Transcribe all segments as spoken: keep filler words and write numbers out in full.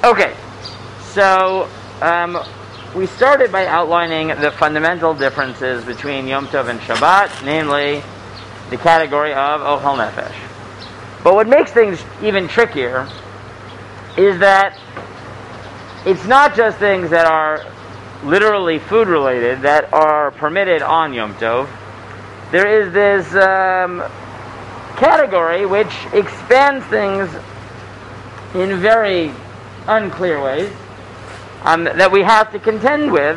Okay, so um, we started by outlining the fundamental differences between Yom Tov and Shabbat, namely the category of Ochel Nefesh. But what makes things even trickier is that it's not just things that are literally food related that are permitted on Yom Tov. There is this um, category which expands things in very unclear ways um, that we have to contend with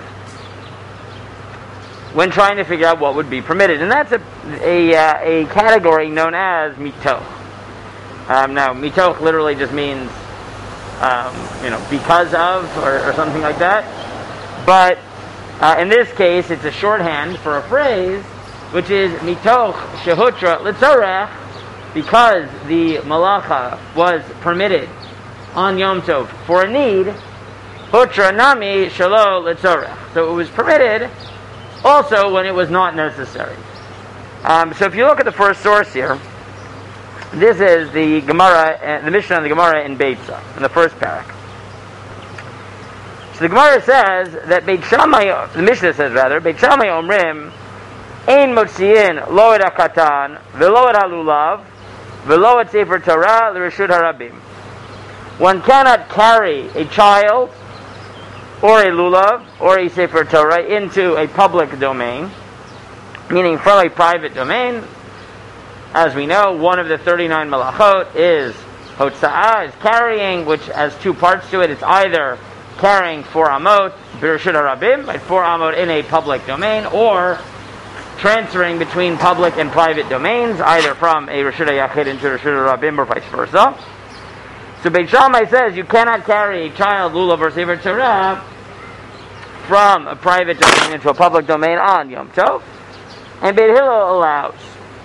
when trying to figure out what would be permitted, and that's a a, uh, a category known as mitoch. Um, now, mitoch literally just means um, you know because of or, or something like that, but uh, in this case, it's a shorthand for a phrase which is mitoch shehutra litzorech, because the malacha was permitted on Yom Tov for a need, hutra nami shelo litzorech. So it was permitted also when it was not necessary. Um, so if you look at the first source here, this is the Gemara, uh, the Mishnah and the Gemara in Beitza, in the first parak. So the Gemara says that Beit Shammai, the Mishnah says rather, Beit Shammai omrim, ein motziin lo et hakatan, velo et halulav, velo et sefer Torah l'reshut harabim. One cannot carry a child or a lulav or a sefer Torah into a public domain, meaning from a private domain. As we know, one of the thirty-nine malachot is hotza'ah, is carrying, which has two parts to it. It's either carrying four amot, b'reshut harabim, like four amot in a public domain, or transferring between public and private domains, either from a reshut hayachid into reshut harabim or vice versa. So Beit Shammai says you cannot carry a child, lulav, or sefer Torah from a private domain into a public domain on Yom Tov, and Beit Hillel allows.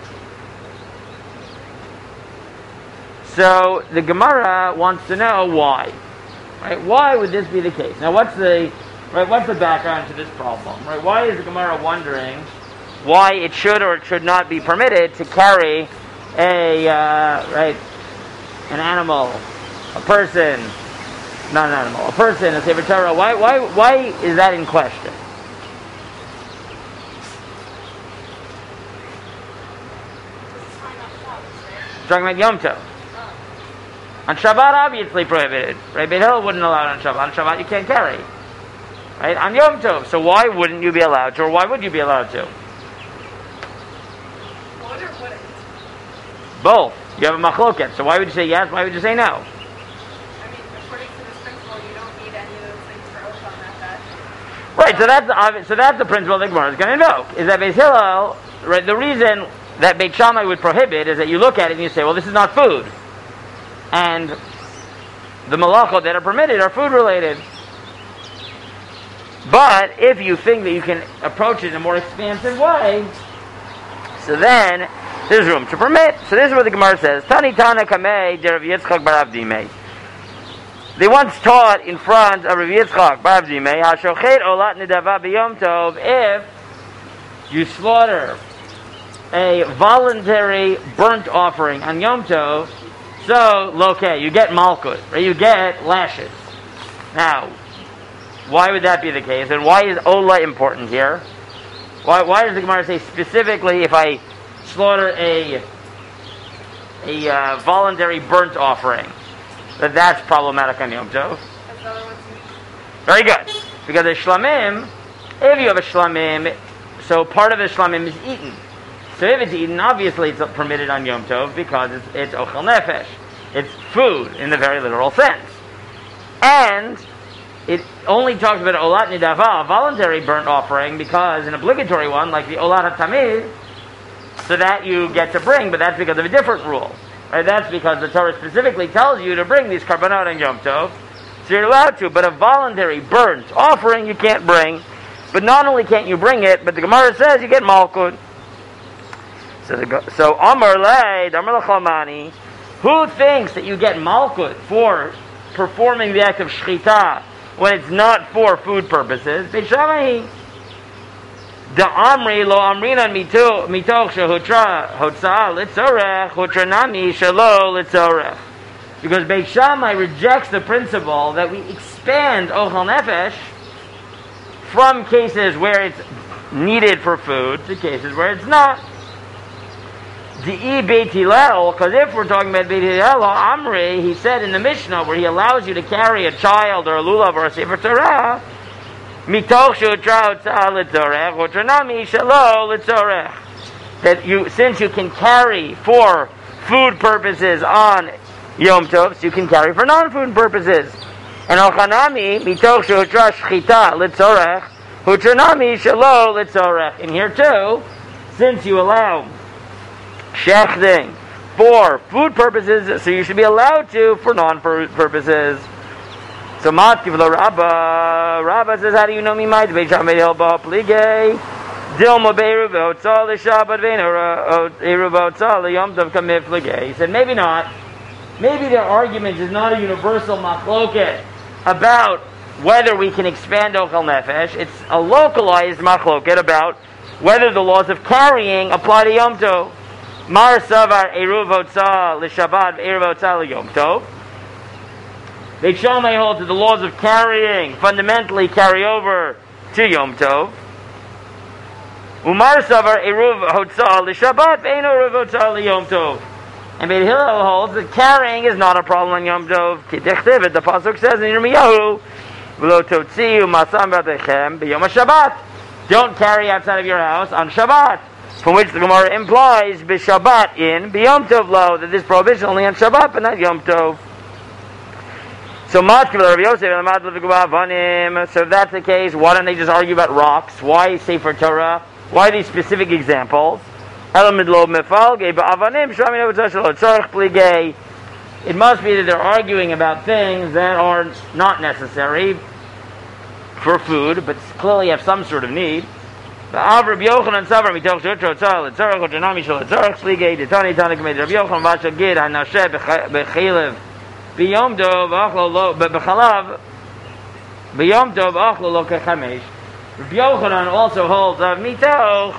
So the Gemara wants to know why, right? Why would this be the case? Now, what's the right? What's the background to this problem, right? Why is the Gemara wondering why it should or it should not be permitted to carry a uh, right an animal, a person, not an animal, a person, a sefer Torah? Why, why, why is that in question? Talking about Yom Tov. On Shabbat, obviously prohibited. Right? Beit Hillel wouldn't allow it on Shabbat. On Shabbat, you can't carry. Right? On Yom Tov. So why wouldn't you be allowed to, or why would you be allowed to? Would or wouldn't? Both. You have a machloket. So why would you say yes? Why would you say no? I mean, according to this principle, you don't need any of those things for Ochel Nefesh. Right. So that's the obvious, so that's the principle that Gemara is going to invoke. Is that Beit Hillel? Right. The reason that Beit Shammai would prohibit is that you look at it and you say, well, this is not food. And the malachot that are permitted are food related. But if you think that you can approach it in a more expansive way, so then there's room to permit. So this is what the Gemara says. Tani Tana Kamei de Rav Yitzchak bar Avdimei. They once taught in front of Rav Yitzchak bar Avdimei, Hashochet olat nedava b'yom tov, if you slaughter a voluntary burnt offering on Yom Tov, so, loke, you get malkut, right? You get lashes. Now, why would that be the case? And why is ola important here? Why, why does the Gemara say specifically if I slaughter a a uh, voluntary burnt offering, that that's problematic on Yom Tov? Very good. Because a shlamim, if you have a shlamim, so part of the shlamim is eaten. So if it's eaten, obviously it's permitted on Yom Tov because it's, it's ochel nefesh. It's food in the very literal sense. And it only talks about olat nidava, a voluntary burnt offering, because an obligatory one, like the olat hatamid, so that you get to bring, but that's because of a different rule. Right? That's because the Torah specifically tells you to bring these karbanot on Yom Tov, so you're allowed to, but a voluntary burnt offering you can't bring. But not only can't you bring it, but the Gemara says you get malkut. So, the, so Amar Lei, Amar Lachamani, who thinks that you get malkut for performing the act of shchita when it's not for food purposes? Beit Shammai, da amri lo amrinan mitoch shehutra hotzah litzorech hutra nami shelo litzorech. Because Beit Shammai rejects the principle that we expand Ochel Nefesh from cases where it's needed for food to cases where it's not. Di'i Beit Hillel, because if we're talking about Beit Hillel, Amri, he said in the Mishnah where he allows you to carry a child or a lulav or a sefer Torah, mitoch shutra hotzah litzorech, utranami shelo litzorech. That you, since you can carry for food purposes on Yom Tov, so you can carry for non-food purposes. And ochanami mitoch shutra shchita litzorech, utranami shelo litzorech. And here too, since you allow shechting for food purposes, so you should be allowed to for non-food purposes. So matkiv lo Rabba, Rabba says, how do you know me? My Beit Shammai hilba pligay dilma beiru v'otzal l'shabbat v'einu eiru v'otzal l'yom tov kamif pligay. He said, maybe not. Maybe their argument is not a universal machloket about whether we can expand Ochel Nefesh. It's a localized machloket about whether the laws of carrying apply to Yom Tov. Mar savar eruv hotzah l'shabbat eruv hotzah l'yom tov. Beit Shammai holds that the laws of carrying fundamentally carry over to Yom Tov. Umar savar eruv hotzah l'shabbat ve'ein eruv hotzah l'yom tov. And Beit Hillel holds that carrying is not a problem on Yom Tov. K'tichtiv, the pasuk says in Yirmiyahu, v'lo totziu masam b'atechem b'yom haShabbat. Don't carry outside of your house on Shabbat. From which the Gemara implies b'Shabbat in b'Yom Tov lo, that this prohibition only on Shabbat but not Yom Tov. So matkiv Rabbi Yosef So if that's the case, why don't they just argue about rocks? Why Sefer Torah? Why these specific examples? It must be that they're arguing about things that are not necessary for food, but clearly have some sort of need. But Rabbi Yochanan Savar mitoch shutra tzal letzarech utranami shel letzarech shligei detani tani k'mei Rabbi Yochanan v'ashal gid hanasheh b'chilev b'yom tov achlo lo b'chalav b'yom tov achlo lo kechamesh. Rabbi Yochanan also holds of mitoch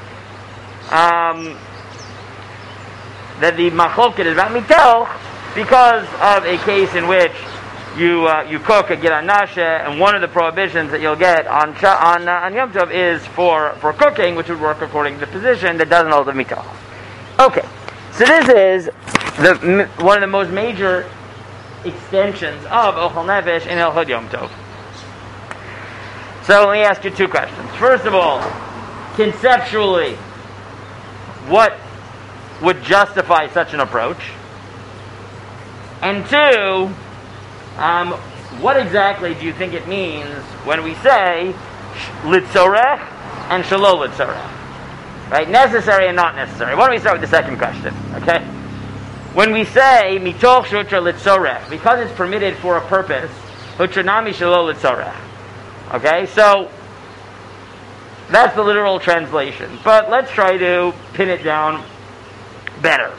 um, that the machloket is about mitoch because of a case in which You uh, you cook a gid nashe, and one of the prohibitions that you'll get on on uh, on Yom Tov is for, for cooking, which would work according to the position that doesn't hold the mitoch. Okay, so this is the one of the most major extensions of Ochel Nefesh in Hilchot Yom Tov. So let me ask you two questions. First of all, conceptually, what would justify such an approach? And two, Um, what exactly do you think it means when we say litzorech and shelo litzorech? Right? Necessary and not necessary. Why don't we start with the second question? Okay? When we say mitoch shutra litzorech, because it's permitted for a purpose, hutranami shelo litzorech. Okay? So that's the literal translation. But let's try to pin it down better.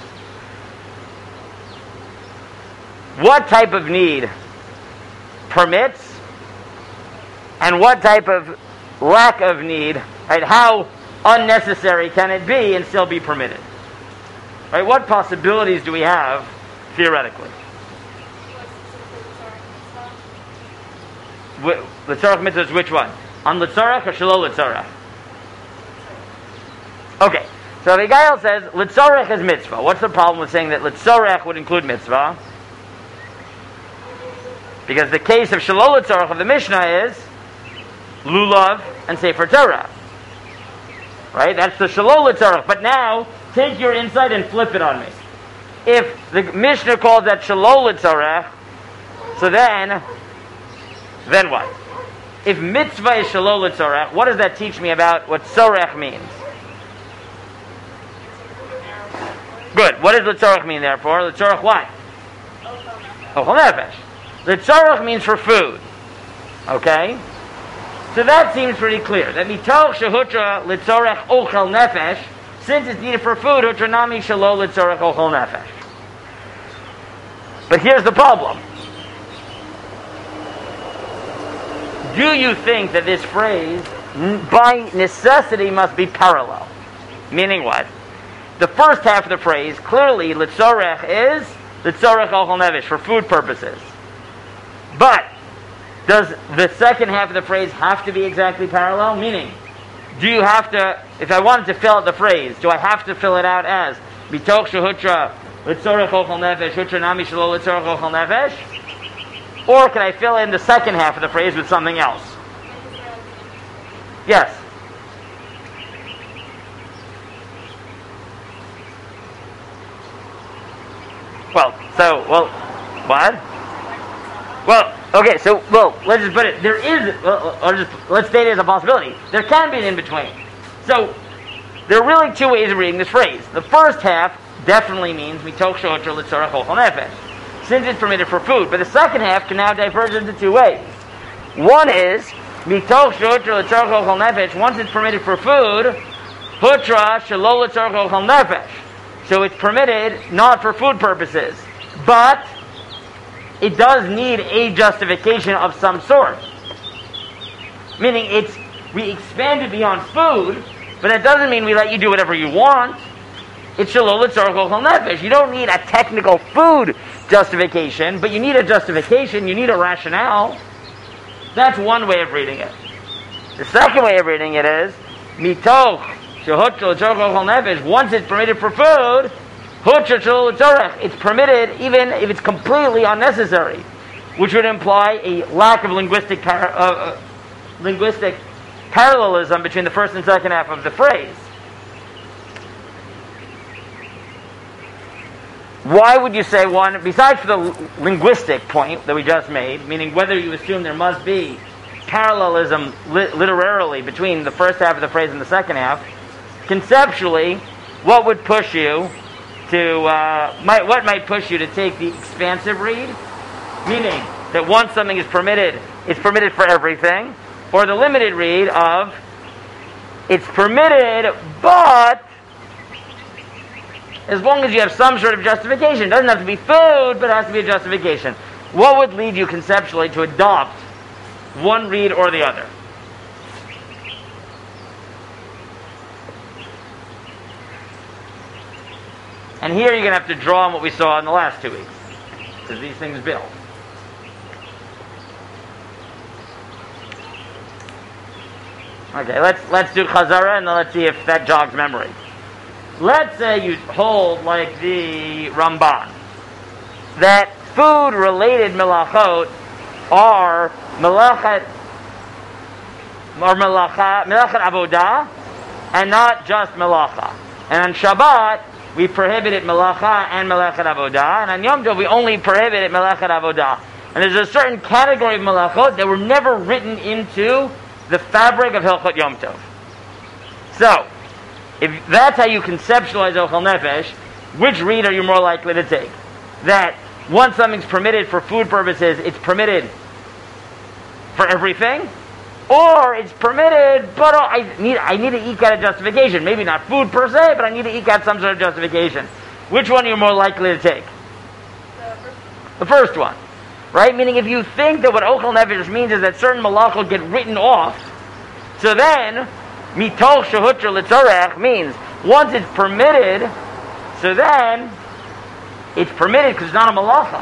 What type of need permits, and what type of lack of need, right? How unnecessary can it be and still be permitted? Right? What possibilities do we have theoretically? L'tzorech mitzvah is which one? On l'tzorech or shelo l'tzorech? Okay, so the Gael says l'tzorech is mitzvah. What's the problem with saying that l'tzorech would include mitzvah? Because the case of shelo l'tzorech of the Mishnah is lulav and sefer Torah. Right? That's the shelo l'tzorech. But now, take your insight and flip it on me. If the Mishnah calls that shelo l'tzorech, so then, then what? If mitzvah is shelo l'tzorech, what does that teach me about what tzorech means? Good. What does l'tzorech mean therefore? L'tzorech what? Ochel Nefesh. L'tzorech means for food. Okay? So that seems pretty clear. That mitoch shehutra l'tzorech ochel nefesh, since it's needed for food, hutra nami shelo l'tzorech ochel nefesh. But here's the problem. Do you think that this phrase, by necessity, must be parallel? Meaning what? The first half of the phrase, clearly, l'tzorech is L'tzorech ochel nefesh, for food purposes. But does the second half of the phrase have to be exactly parallel? Meaning, do you have to, if I wanted to fill out the phrase, do I have to fill it out as Mitoch shehutra l'tzorech ochel nefesh, hutra nami shelo l'tzorech ochel nefesh? Or can I fill in the second half of the phrase with something else? Yes. Well, so, well, what? Well, okay, so, well, let's just put it, there is, well, or just, let's state it as a possibility. There can be an in-between. So, there are really two ways of reading this phrase. The first half definitely means, mitoch shehutra l'tzorech ochel nefesh, since it's permitted for food. But the second half can now diverge into two ways. One is, mitoch shehutra l'tzorech ochel nefesh, once it's permitted for food, hutra shelo l'tzorech ochel nefesh. So it's permitted not for food purposes, but it does need a justification of some sort. Meaning it's, we expanded beyond food, but that doesn't mean we let you do whatever you want. It's shelo l'tzorech ochel nefesh. You don't need a technical food justification, but you need a justification, you need a rationale. That's one way of reading it. The second way of reading it is, mitoch shehutra l'tzorech ochel nefesh, once it's permitted for food, hutra shelo l'tzorech, it's permitted even if it's completely unnecessary, which would imply a lack of linguistic par- uh, uh, linguistic parallelism between the first and second half of the phrase. Why would you say one, besides for the linguistic point that we just made, meaning whether you assume there must be parallelism li- literarily between the first half of the phrase and the second half, conceptually, what would push you to, uh, might, what might push you to take the expansive read? Meaning that once something is permitted, it's permitted for everything, or the limited read of, it's permitted, but as long as you have some sort of justification. It doesn't have to be food, but it has to be a justification. What would lead you conceptually to adopt one read or the other? And here you're going to have to draw on what we saw in the last two weeks, because these things build. Okay, let's let's do Chazara, and then let's see if that jogs memory. Let's say you hold, like the Ramban, that food-related melachot are melachat, or melacha, melachat avodah, and not just melacha. And on Shabbat, we prohibited melacha and melachat avodah, and on Yom Tov, we only prohibited melachat avodah. And there's a certain category of melachot that were never written into the fabric of Hilchot Yom Tov. So, if that's how you conceptualize Ochel Nefesh, which read are you more likely to take? That once something's permitted for food purposes, it's permitted for everything? Or it's permitted, but oh, I need I need to eke out a justification. Maybe not food per se, but I need to eke out some sort of justification. Which one are you more likely to take? The first, the first one. Right? Meaning if you think that what Ochel Nefesh means is that certain malachot get written off, so then mitoch shehutra l'tzorech means once it's permitted, so then it's permitted because it's not a malacha.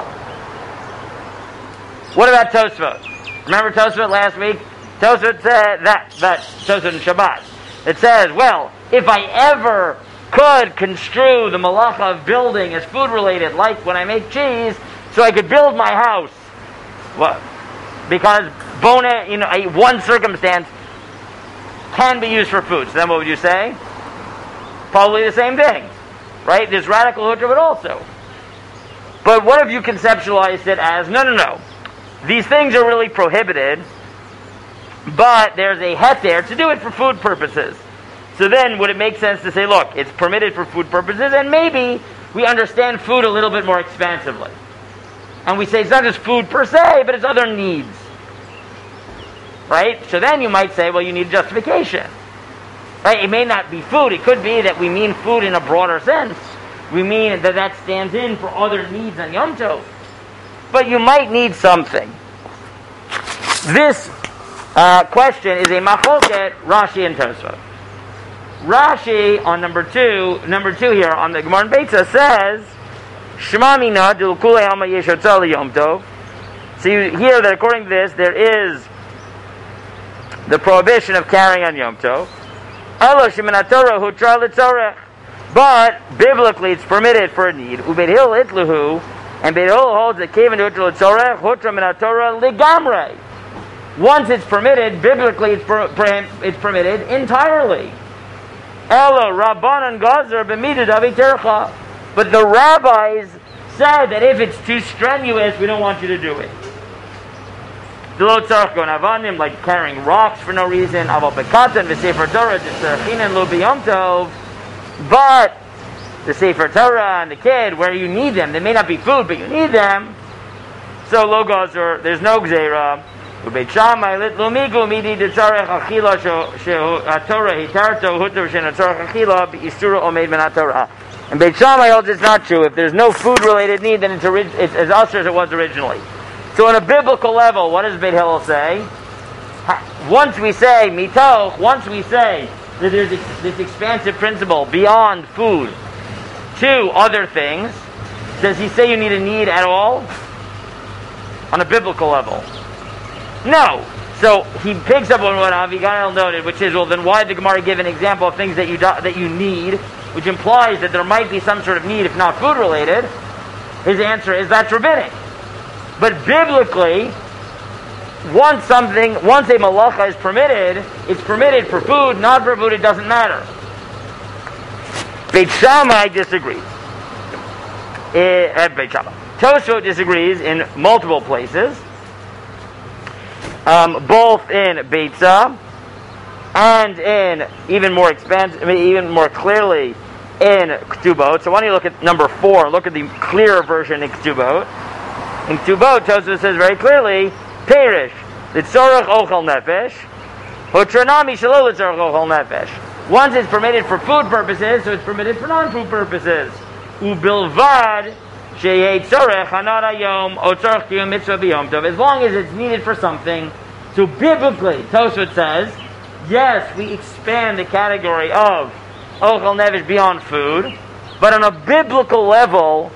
What about Tosfot? Remember Tosfot last week? Tosfot said that, that Tosfot in Shabbat. It says, well, if I ever could construe the malacha of building as food related, like when I make cheese, so I could build my house. What? Because bona, you know, a, one circumstance can be used for food. So then what would you say? Probably the same thing. Right? There's radical hutra, but also. But what if you conceptualized it as, no, no, no. These things are really prohibited, but there's a het there to do it for food purposes. So then would it make sense to say, look, it's permitted for food purposes, and maybe we understand food a little bit more expansively. And we say it's not just food per se, but it's other needs. Right? So then you might say, well, you need justification. Right? It may not be food. It could be that we mean food in a broader sense. We mean that that stands in for other needs on Yom Tov. But you might need something. This uh, question is a machloket Rashi and Tosfot. Rashi on number two, number two here on the Gemara in Beitza says Shmamina dilkule alma yeshotza Yom Tov. So you hear that according to this, there is the prohibition of carrying on Yom Tov. Elo shemin Torah hutra l'tzorech. But biblically, it's permitted for a need. Ubeit Hillel itluhu, and Beit Hillel holds that kevan hutra l'tzorech hutra min Torah ligamrei. Once it's permitted, biblically, it's, per, per, it's permitted entirely. Elo rabbanan gazer b'midah davitercha. But the rabbis said that if it's too strenuous, we don't want you to do it. D'lo tzarich gon avanim, like carrying rocks for no reason. Aval bekatan v'sefer Torah d'tzarchinan lo b'yom tov. But the sefer Torah and the kid, where you need them, they may not be food, but you need them. So lo gazer, there's no gzeira. Ubeit Shammai lit lo migu midi d'tzarich achila she'atorah hitarto hutar she'natzarich achila b'isura omed min haTorah. And Beit Shammai holds it's not true. If there's no food-related need, then it's, orig- it's as usher as it was originally. So on a biblical level, what does Beit Hillel say? Ha- once we say, mitoch, once we say that there's ex- this expansive principle beyond food to other things, does he say you need a need at all? On a biblical level. No. So he picks up on what Avigail noted, which is, well, then why did the Gemara give an example of things that you do- that you need, which implies that there might be some sort of need, if not food-related? His answer is that's rabbinic. But biblically, once something, once a malacha is permitted, it's permitted for food, not for food, it doesn't matter. Beit Shammai disagrees. Uh, Beit Shammai. Tosfot disagrees in multiple places, um, both in Beitza and in even more expansive, I mean, even more clearly in Ktubot. So why don't you look at number four? Look at the clearer version in Ktubot. In Ktubot, Tosfos says very clearly, Perish, L'tzorach ochel nefesh, Hotranami shelo l'tzorach ochel nefesh. Once it's permitted for food purposes, so it's permitted for non-food purposes. Ubilvad sheyei tzorach hanad hayom o tzorach kiyum mitzvah b'yom tov. As long as it's needed for something. So biblically, Tosfot says, yes, we expand the category of ochel nefesh beyond food, but on a biblical level,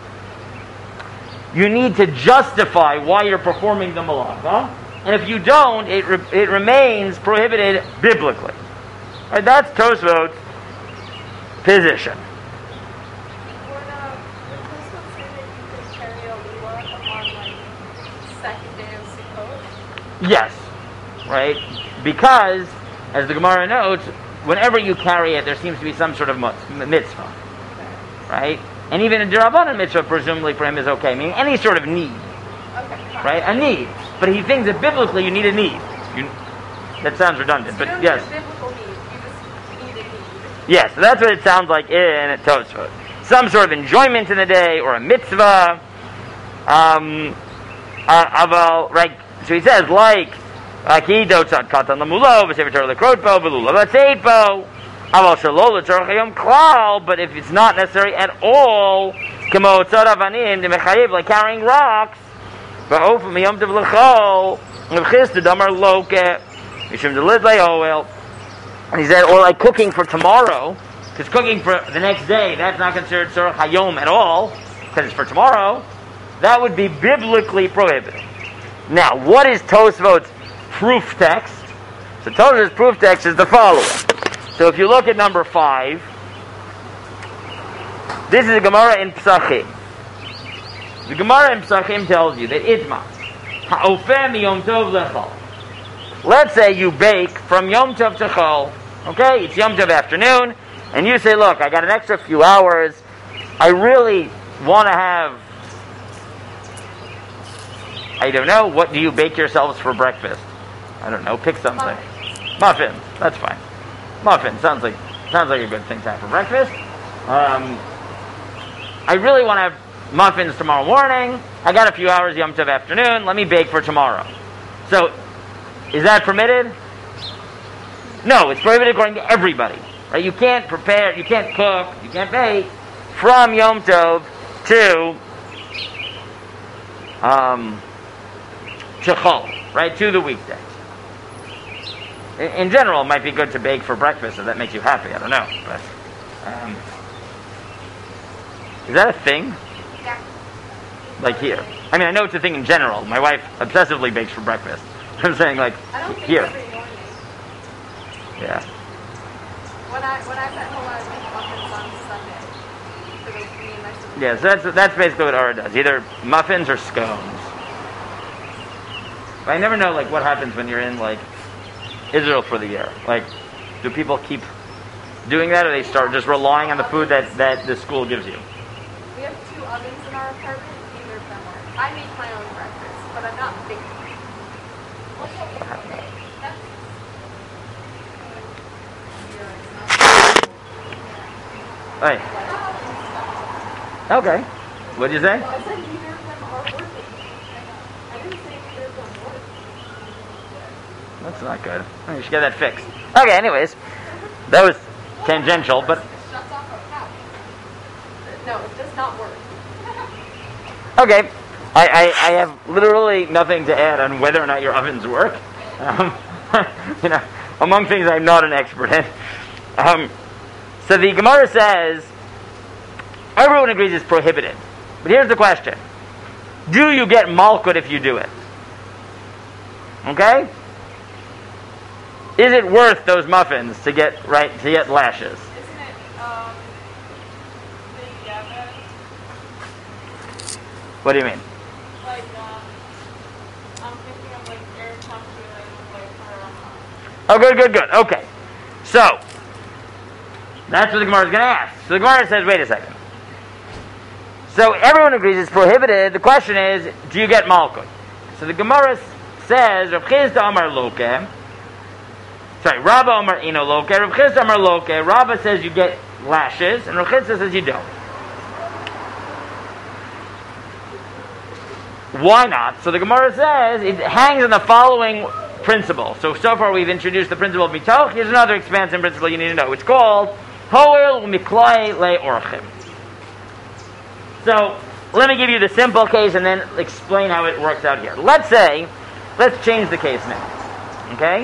you need to justify why you're performing the malacha, and if you don't, it re- it remains prohibited biblically. Right, that's Tosfot's position. Would, uh, would Tosfot say that you could carry a lula on, like, second day of Sukkot? Yes, right? Because, as the Gemara notes, whenever you carry it, there seems to be some sort of mitzvah, right? And even a D'Rabbanan mitzvah, presumably for him, is okay, meaning any sort of need, Okay. right? A need. But he thinks that biblically you need a need. You, that sounds redundant, So you but don't yes. need a biblical need, you just need a need. Yes, so that's what it sounds like in Tosfot. Some sort of enjoyment in the day, or a mitzvah. Um, uh, aval, right? So he says, like, Aki dotzat katan lamulo, v'sefer Torah lekrotpo, v'lula v'tzeitpo, aval shalo l'tzorach hayom klal, but if it's not necessary at all, kamo tzad avanim, demechayiv, like carrying rocks, v'ofim yom tov l'chol, v'chis to damar loke, mishum delid le'oel. And he said, or like cooking for tomorrow, because cooking for the next day, that's not considered tzorach hayom at all, because it's for tomorrow. That would be biblically prohibited. Now, what is Tosfot's proof text? So Tosfot's proof text is the following. So if you look at number five, this is a Gemara in Psachim. The Gemara in Psachim tells you that itma, ha'ofeh mi Yom Tov lechol. Let's say you bake from Yom Tov to Chol. Okay, it's Yom Tov afternoon, and you say, look, I got an extra few hours. I really want to have, I don't know, what do you bake yourselves for breakfast? I don't know, pick something. Muffins. Muffins, that's fine. Muffins, sounds like sounds like a good thing to have for breakfast. Um, I really want to have muffins tomorrow morning. I got a few hours Yom Tov afternoon. Let me bake for tomorrow. So, is that permitted? No, it's prohibited according to everybody. Right? You can't prepare, you can't cook, you can't bake from Yom Tov to um, to Chol, right? To the weekday. In, in general, it might be good to bake for breakfast if that makes you happy. I don't know, but um, is that a thing? Yeah. like here. I mean, I know it's a thing in general. My wife obsessively bakes for breakfast. I'm saying, like, I don't think here. every morning. Yeah. When I when I'm at home, I make muffins on Sunday for the, me and my sister. Yeah, so that's that's basically what Ara does. Either muffins or scones. But I never know, like, what happens when you're in, like, Israel for the year. Like, do people keep doing that, or they start just relying on the food that, that the school gives you? We have two ovens in our apartment. Neither of them work. I make my own breakfast, but I'm not baking. Hey. Okay. What'd you say? I said neither of them are working. I didn't say neither of them work. That's not good. Oh, you should get that fixed. Okay, anyways. That was tangential, but... Shuts off our couch. No, it does not work. Okay. I, I, I have literally nothing to add on whether or not your ovens work. Um, you know, among things I'm not an expert in. Um, so the Gemara says, everyone agrees it's prohibited. But here's the question. Do you get malkut if you do it? Okay? Is it worth those muffins to get right to get lashes? Isn't it, um, the Yava? What do you mean? Like, um, I'm thinking of, like, air puncturing, like, for, um, Oh, good, good, good. Okay. So, that's what the Gemara is going to ask. So the Gemara says, wait a second. So everyone agrees it's prohibited. The question is, do you get malkut? So the Gemara says, Rav Chizda Amar Loke. Sorry, Rabba Amar Ino Loke. Rav Chizda Amar Loke. Rabba says you get lashes, and Rav Chizda says you don't. Why not? So the Gemara says it hangs on the following principle. So, so far we've introduced the principle of mitoch. Here's another expansive principle you need to know. It's called Hoel Miklai Le Orchim. So, let me give you the simple case and then explain how it works out here. Let's say, let's change the case now. Okay?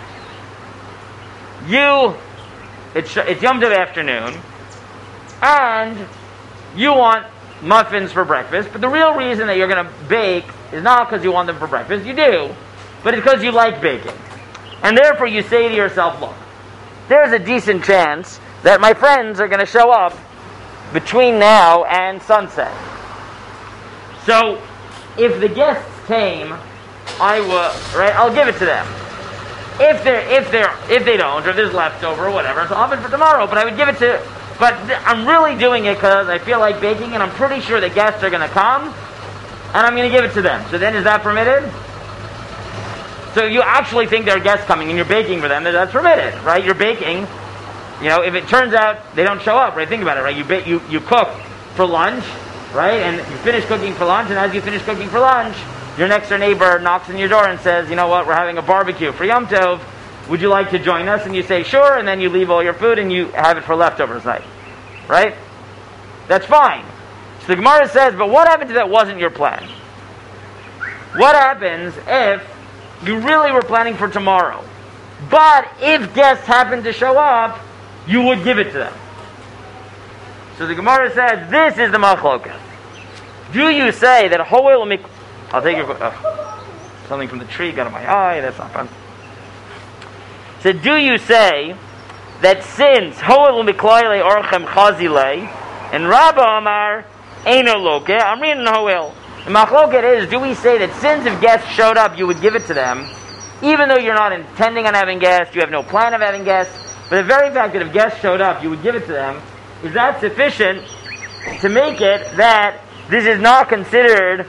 You, it's, it's Yom Tov afternoon, and you want muffins for breakfast, but the real reason that you're going to bake is not because you want them for breakfast. You do, but it's because you like baking. And therefore you say to yourself, look, there's a decent chance that my friends are going to show up between now and sunset. So, if the guests came, I will, right, I'll give it to them. If they're, if they're, if they don't, or if there's leftover or whatever, so I'll have it for tomorrow, but I would give it to, but th- I'm really doing it because I feel like baking, and I'm pretty sure the guests are going to come, and I'm going to give it to them. So then is that permitted? So you actually think there are guests coming, and you're baking for them, then that's permitted, right? You're baking. You know, if it turns out they don't show up, right? Think about it, right? You ba- you you cook for lunch, right? And you finish cooking for lunch, and as you finish cooking for lunch, your next door neighbor knocks on your door and says, you know what, we're having a barbecue for Yom Tov. Would you like to join us? And you say, sure, and then you leave all your food and you have it for leftovers night. Right? That's fine. So the Gemara says, but what happens if that wasn't your plan? What happens if you really were planning for tomorrow, but if guests happen to show up, you would give it to them? So the Gemara says, this is the machlokas. Do you say that Hoel Mik... I'll take your... Oh, something from the tree got in my eye. That's not fun. So do you say that since Hoel Miklayle Orchem Chazile and Rabba Amar Eino Loke, I'm reading Hoel. The machloket is, do we say that since if guests showed up, you would give it to them, even though you're not intending on having guests, you have no plan of having guests, but the very fact that if guests showed up, you would give it to them, is that sufficient to make it that this is not considered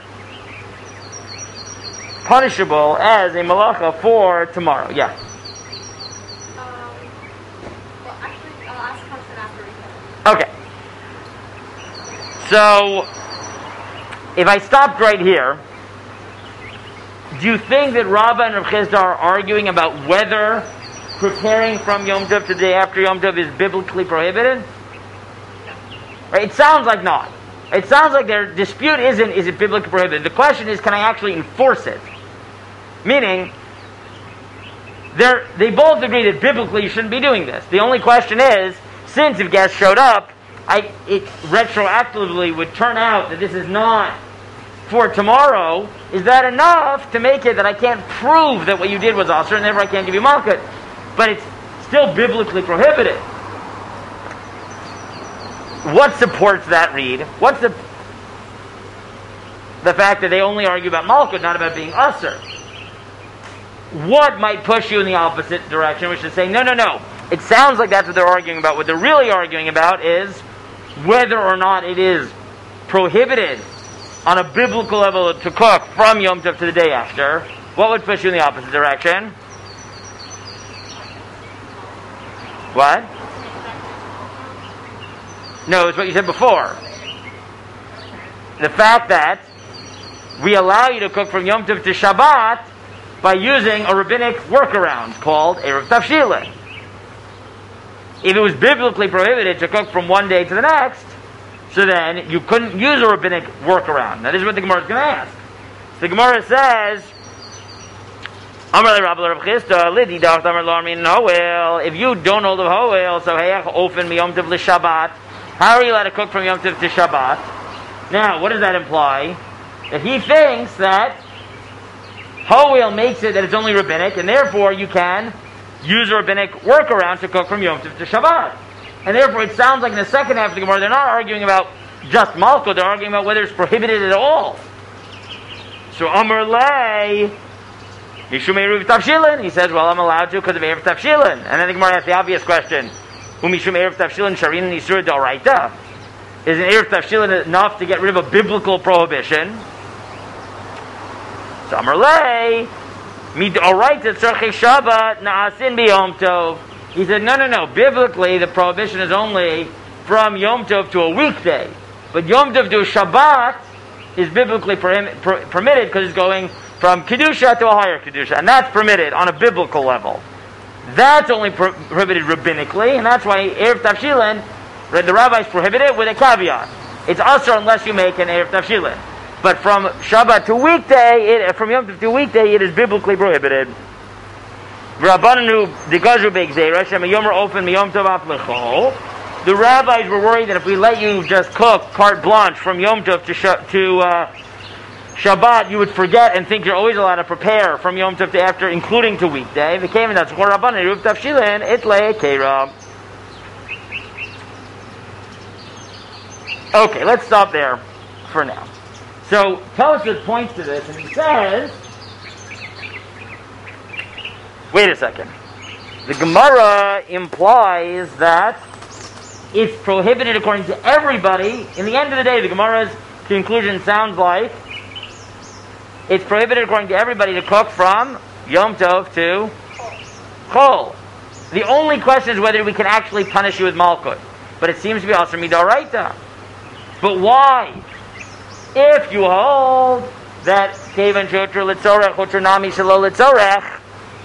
punishable as a malacha for tomorrow? Yeah. Um, well, actually, I'll ask a question after we finish. Okay. So, if I stopped right here, do you think that Rabbah and Rav Chizda are arguing about whether preparing from Yom Tov to the day after Yom Tov is biblically prohibited? Right? It sounds like not. It sounds like their dispute isn't, is it biblically prohibited? The question is, can I actually enforce it? Meaning, they're, they both agree that biblically you shouldn't be doing this. The only question is, since if guests showed up, I, it retroactively would turn out that this is not for tomorrow, is that enough to make it that I can't prove that what you did was asr, and therefore I can't give you malchut? But it's still biblically prohibited. What supports that read? What's the the fact that they only argue about malchut, not about being asr? What might push you in the opposite direction, which is saying, no, no, no. It sounds like that's what they're arguing about. What they're really arguing about is whether or not it is prohibited on a biblical level to cook from Yom Tov to the day after. What would push you in the opposite direction? What? No, it's what you said before. The fact that we allow you to cook from Yom Tov to Shabbat by using a rabbinic workaround called Erev Tavshilin. If it was biblically prohibited to cook from one day to the next, so then you couldn't use a rabbinic workaround. Now this is what the Gemara is going to ask. So the Gemara says, if you don't hold of Hoel, so ofen mi Yom Tov l'Shabbat, how are you allowed to cook from Yom Tov to Shabbat? Now, what does that imply? That he thinks that Hoel makes it that it's only rabbinic, and therefore you can use a rabbinic workaround to cook from Yom Tov to Shabbat. And therefore it sounds like in the second half of the Gemara, they're not arguing about just malchut, they're arguing about whether it's prohibited at all. So Amar Lei, Mishum Erev Tavshilin, he says, well, I'm allowed to because of Erev Tavshilin. And then the Gemara asks the obvious question, Umishum Erev Tavshilin Sharin Nisur D'Oraita. Is an Erev Tavshilin enough to get rid of a biblical prohibition? So Amar Lei, Mid'Oraita Tzarchei Shabbat Na'asin B'Yom Tov. He said, no, no, no. Biblically, the prohibition is only from Yom Tov to a weekday. But Yom Tov to a Shabbat is biblically per- per- permitted because it's going from Kedusha to a higher Kedusha. And that's permitted on a biblical level. That's only pro- prohibited rabbinically, and that's why Erev Tavshilin, the rabbis prohibit it with a caveat. It's asr unless you make an Erev Tavshilin. But from Shabbat to weekday, it, from Yom Tov to weekday, it is biblically prohibited. The rabbis were worried that if we let you just cook carte blanche from Yom Tov to, sh- to uh, Shabbat, you would forget and think you're always allowed to prepare from Yom Tov to after, including to weekday. Okay, let's stop there for now. So Tosfos points to this and he says, wait a second. The Gemara implies that it's prohibited according to everybody. In the end of the day, the Gemara's conclusion sounds like it's prohibited according to everybody to cook from Yom Tov to Chol. The only question is whether we can actually punish you with malchut. But it seems to be also midoraita. But why? If you hold that kevan shotr litzorech, shotr nami shelo litzorech,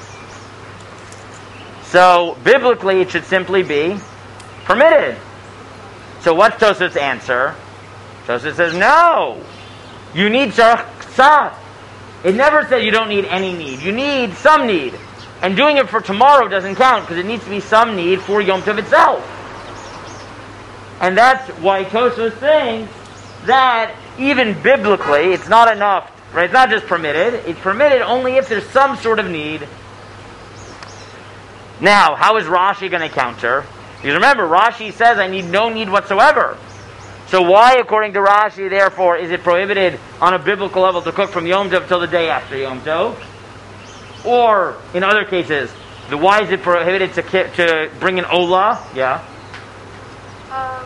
so biblically it should simply be permitted. So what's Tosfos' answer? Tosfos says, no. You need tzarech ksat. It never said you don't need any need. You need some need. And doing it for tomorrow doesn't count because it needs to be some need for Yom Tov itself. And that's why Tosfos thinks that even biblically it's not enough, right? It's not just permitted. It's permitted only if there's some sort of need. Now, how is Rashi going to counter? Because remember, Rashi says I need no need whatsoever. So why, according to Rashi, therefore, is it prohibited on a biblical level to cook from Yom Tov till the day after Yom Tov? Or, in other cases, the why is it prohibited to to bring an Olah? Yeah? Um,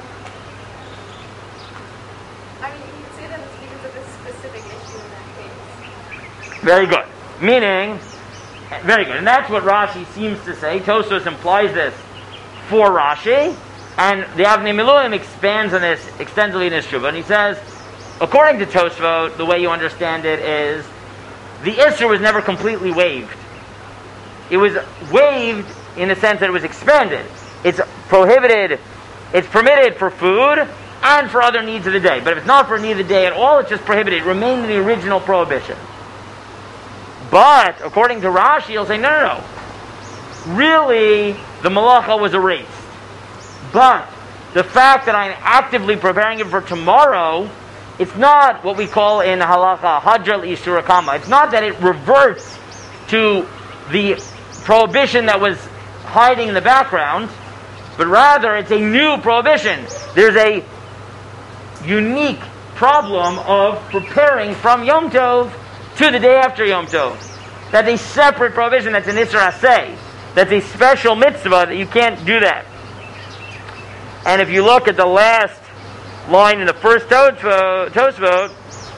I mean, you can say that it's because of this specific issue in that case. Very good. Meaning, very good. And that's what Rashi seems to say. Tosfos implies this for Rashi. And the Avnei Miluim expands on this extensively in his Shuvah. And he says, according to Tosfos, the way you understand it is, the Isser was never completely waived. It was waived in the sense that it was expanded. It's prohibited, it's permitted for food and for other needs of the day. But if it's not for a need of the day at all, it's just prohibited. It remained in the original prohibition. But, according to Rashi, he'll say, no, no, no. Really, the malacha was erased. But the fact that I'm actively preparing it for tomorrow it's not what we call in halacha hadral isur kama. It's not that it reverts to the prohibition that was hiding in the background, but rather it's a new prohibition. There's a unique problem of preparing from Yom Tov to the day after Yom Tov. That's a separate prohibition. That's an Isser Aseh. That's a special mitzvah that you can't do that. And if you look at the last line in the first Tosfot, Tosfot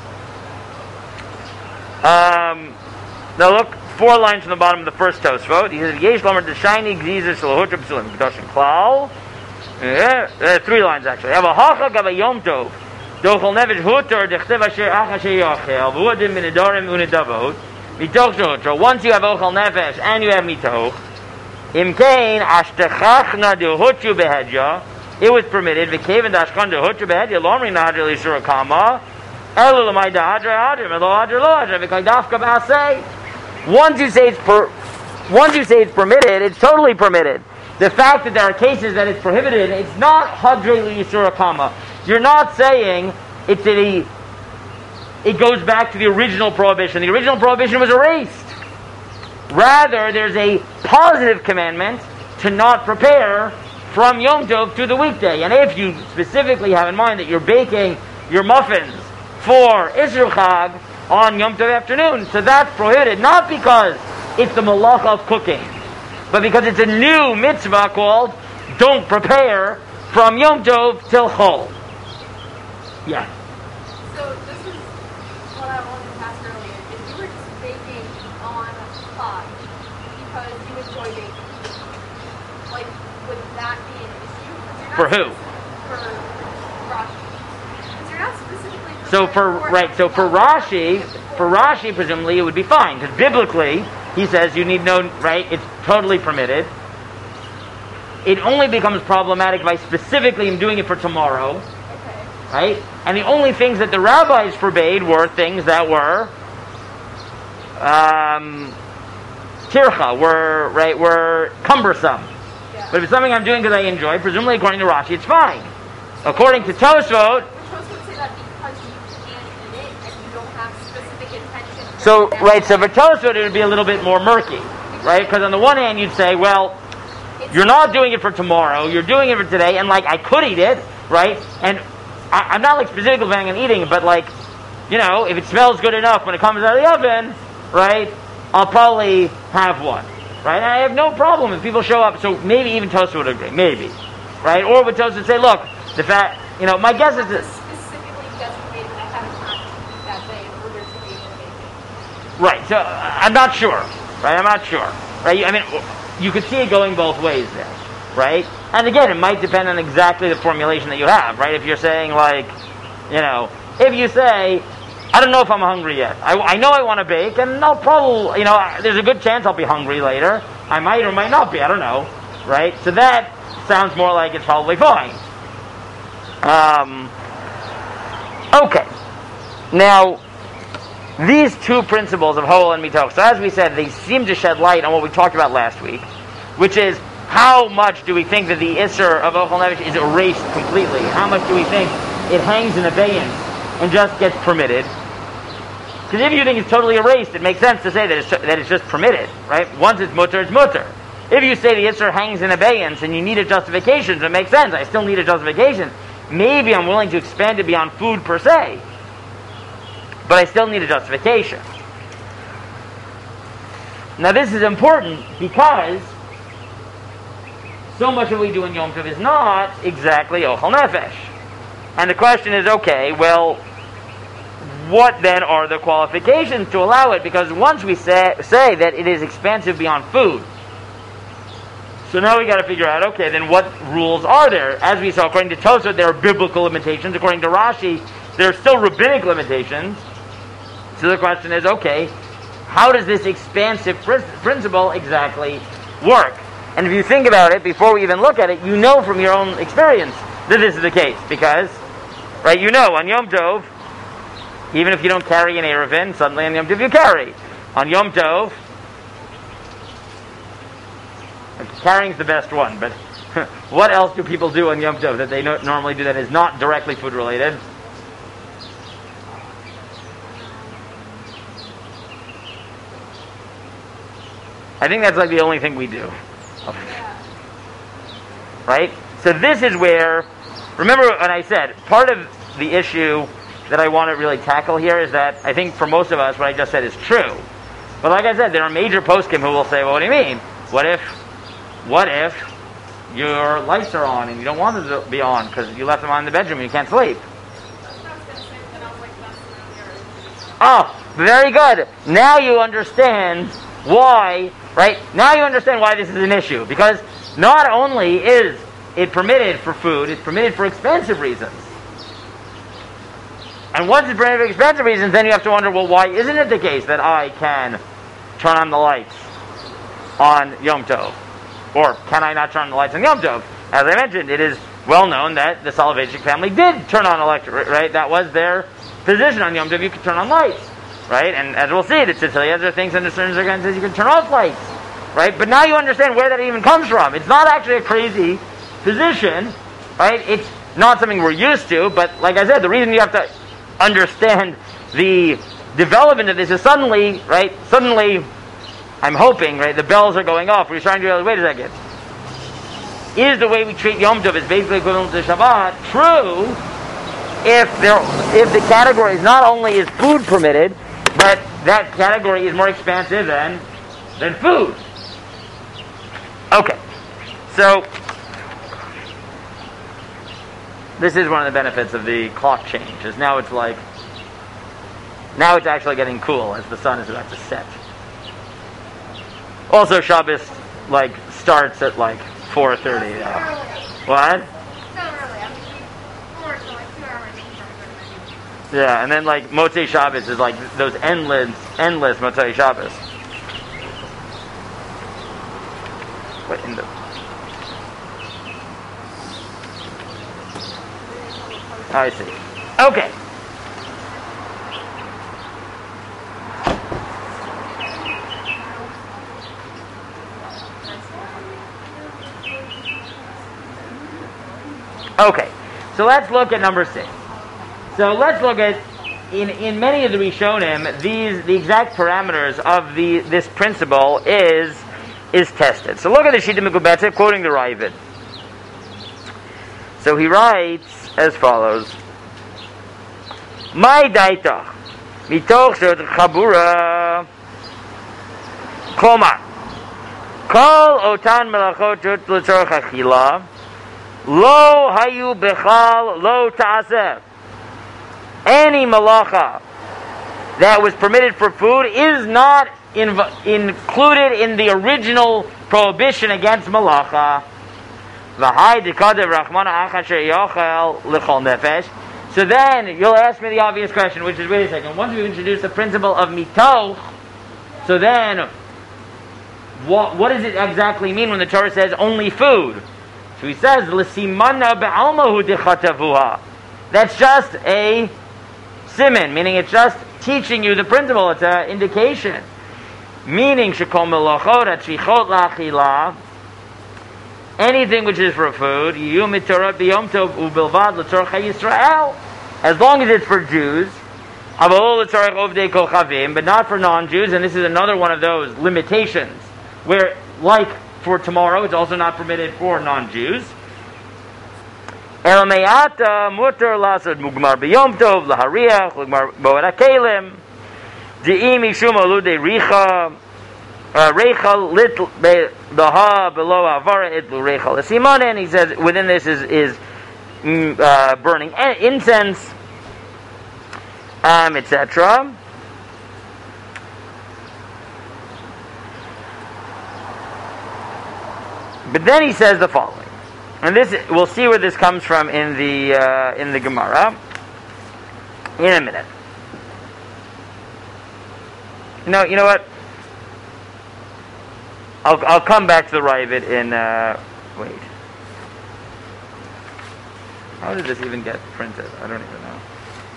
um, now look, four lines from the bottom of the first Tosfot. He says, Yesh Lomer D'Shayni Gzizah Shalahutra P'sulim Kedoshin Klal. Yeah, uh, three lines actually. Have a hachak of a Yom Tov. Dochol Nevish Hutor Dechsev Asher Ach Asher Yochel V'udim Minidorim Unidavot Mitoch Shehutra. Once you have Ochel Nefesh and you have Mitoch, Imkein Ashtechachna Dehutru Behedja. It was permitted. V'keven Dashkan Dehutru Behedja Lomri Nahadra L'Yisur Kama Elu L'may Dahadra Hadra Melo Hadra Lo Hadra V'kay Dafka B'aseh. Once you say it's per, once you say it's permitted, it's totally permitted. The fact that there are cases that it's prohibited, it's not Hadra L'Yisur Kama. You're not saying it's a, it goes back to the original prohibition. The original prohibition was erased. Rather, there's a positive commandment to not prepare from Yom Tov to the weekday. And if you specifically have in mind that you're baking your muffins for Isser Chag on Yom Tov afternoon, so that's prohibited, not because it's the malacha of cooking, but because it's a new mitzvah called don't prepare from Yom Tov till Chol. Yeah. So this is what I wanted to ask earlier. If you were just baking on Chag because you enjoy baking, like, would that be an issue? For who? For Rashi. Because you're not specifically So for right, so for Rashi, for Rashi, presumably it would be fine because biblically he says you need no right. It's totally permitted. It only becomes problematic by specifically him doing it for tomorrow. Right? And the only things that the rabbis forbade were things that were um, tircha, were right, were cumbersome. Yeah. But if it's something I'm doing because I enjoy, presumably according to Rashi, it's fine. According to Tosfot, Tosfot say that because you can't eat it and you don't have specific intention. So right, so for Tosfot it would be a little bit more murky, right? Because on the one hand you'd say, well, it's you're not doing it for tomorrow, you're doing it for today, and like I could eat it, right? And I, I'm not like specifically planning on eating it, but like, you know, if it smells good enough when it comes out of the oven, right, I'll probably have one, right? And I have no problem if people show up. So maybe even Tosfot would agree, maybe, right? Or would Tosfot say, look, the fact, you know, my guess is that specifically designated that I haven't had to eat that day in order to be able to make it. Right. So uh, I'm not sure, right? I'm not sure, right? I mean, you could see it going both ways there, right? And again, it might depend on exactly the formulation that you have, right? If you're saying like, you know, if you say, I don't know if I'm hungry yet. I, I know I want to bake, and I'll probably, you know, there's a good chance I'll be hungry later. I might or might not be, I don't know, right? So that sounds more like it's probably fine. Um, okay. Now, these two principles of Hol and Mitoch, so as we said, they seem to shed light on what we talked about last week, which is how much do we think that the Isser of Ochel Nefesh is erased completely? How much do we think it hangs in abeyance and just gets permitted? Because if you think it's totally erased, it makes sense to say that it's, that it's just permitted, right? Once it's mutter, it's mutter. If you say the Isser hangs in abeyance and you need a justification, so it makes sense. I still need a justification. Maybe I'm willing to expand it beyond food per se, but I still need a justification. Now this is important because so much of what we do in Yom Tov is not exactly Ochel Nefesh. And the question is, okay, well, what then are the qualifications to allow it? Because once we say, say that it is expansive beyond food, so now we got to figure out, okay, then what rules are there? As we saw, according to Tosfot, there are biblical limitations. According to Rashi, there are still rabbinic limitations. So the question is, okay, how does this expansive pr- principle exactly work? And if you think about it, before we even look at it, you know from your own experience that this is the case. Because, right, you know, on Yom Tov, even if you don't carry an Erevin, suddenly on Yom Tov you carry. On Yom Tov, carrying's the best one, but what else do people do on Yom Tov that they no- normally do that is not directly food related? I think that's like the only thing we do. Yeah. Right? So this is where, remember when I said, part of the issue that I want to really tackle here is that I think for most of us what I just said is true. But like I said, there are major poskim who will say, well, what do you mean? What if, what if your lights are on and you don't want them to be on because you left them on in the bedroom and you can't sleep? That's what I was going to say, but then I was like, that's earlier. Oh, very good. Now you understand why, right? Now you understand why this is an issue. Because not only is it permitted for food, it's permitted for expensive reasons. And once it's permitted for expensive reasons, then you have to wonder, well, why isn't it the case that I can turn on the lights on Yom Tov? Or can I not turn on the lights on Yom Tov? As I mentioned, it is well known that the Soloveitchik family did turn on electric, right? That was their position on Yom Tov. You could turn on lights, right? And as we'll see, the Tzitz Eliezer thinks under certain circumstances you can turn off lights, right? But now you understand where that even comes from. It's not actually a crazy position, right? It's not something we're used to, but like I said, the reason you have to understand the development of this is suddenly, right? Suddenly, I'm hoping, right? The bells are going off. We're trying to realize, wait a second. Is the way we treat Yom Tov is basically equivalent to Shabbat true if there, if the category is not only is food permitted, but that category is more expansive than than food? Okay, so this is one of the benefits of the clock change. Is now it's like now it's actually getting cool as the sun is about to set. Also, Shabbos like starts at like four thirty. Uh, what? So early. I mean, four to like two hours. Yeah, and then like Motzei Shabbos is like those endless, endless Motzei Shabbos. What in the? I see. Okay. Okay, so let's look at number six. So let's look at, in, in many of the Rishonim, these the exact parameters of the this principle is is tested. So look at the Shita Mekubetza, quoting the Ravid. So he writes as follows: My daita mitoch shot chabura klomar kol otan melachot shot l'tzorach achila lo hayu bechal lo ta'aseh. Any malacha that was permitted for food is not inv- included in the original prohibition against malacha. V'hai dekadev rachmana achasher yochel l'chol nefesh. So then you'll ask me the obvious question, which is, wait a second, once we've introduced the principle of mitoch, so then what, what does it exactly mean when the Torah says only food? So he says, l'simana be'almahu dechatavuha. That's just a siman, meaning it's just teaching you the principle. It's an indication. Meaning, shekol melachot atzichot la'achila, anything which is for food, yom mitorah b'yom tov u'bilvad l'tzorach Yisrael, as long as it's for Jews, avol l'tzorach ovdei kochavim, but not for non-Jews. And this is another one of those limitations, where, like for tomorrow, it's also not permitted for non-Jews. El me'ata mutar lasod mugmar b'yom tov lahariach mugmar bo'ed hakelim di'im mishum aludei richa reichal lit be'daha below avara itlu reichal simon. And he says within this is is mm, uh, burning incense, um, et cetera. But then he says the following, and this we'll see where this comes from in the uh, in the Gemara in a minute. You know, you know what? I'll I'll come back to the Ravid in. Uh, wait, how did this even get printed? I don't even know.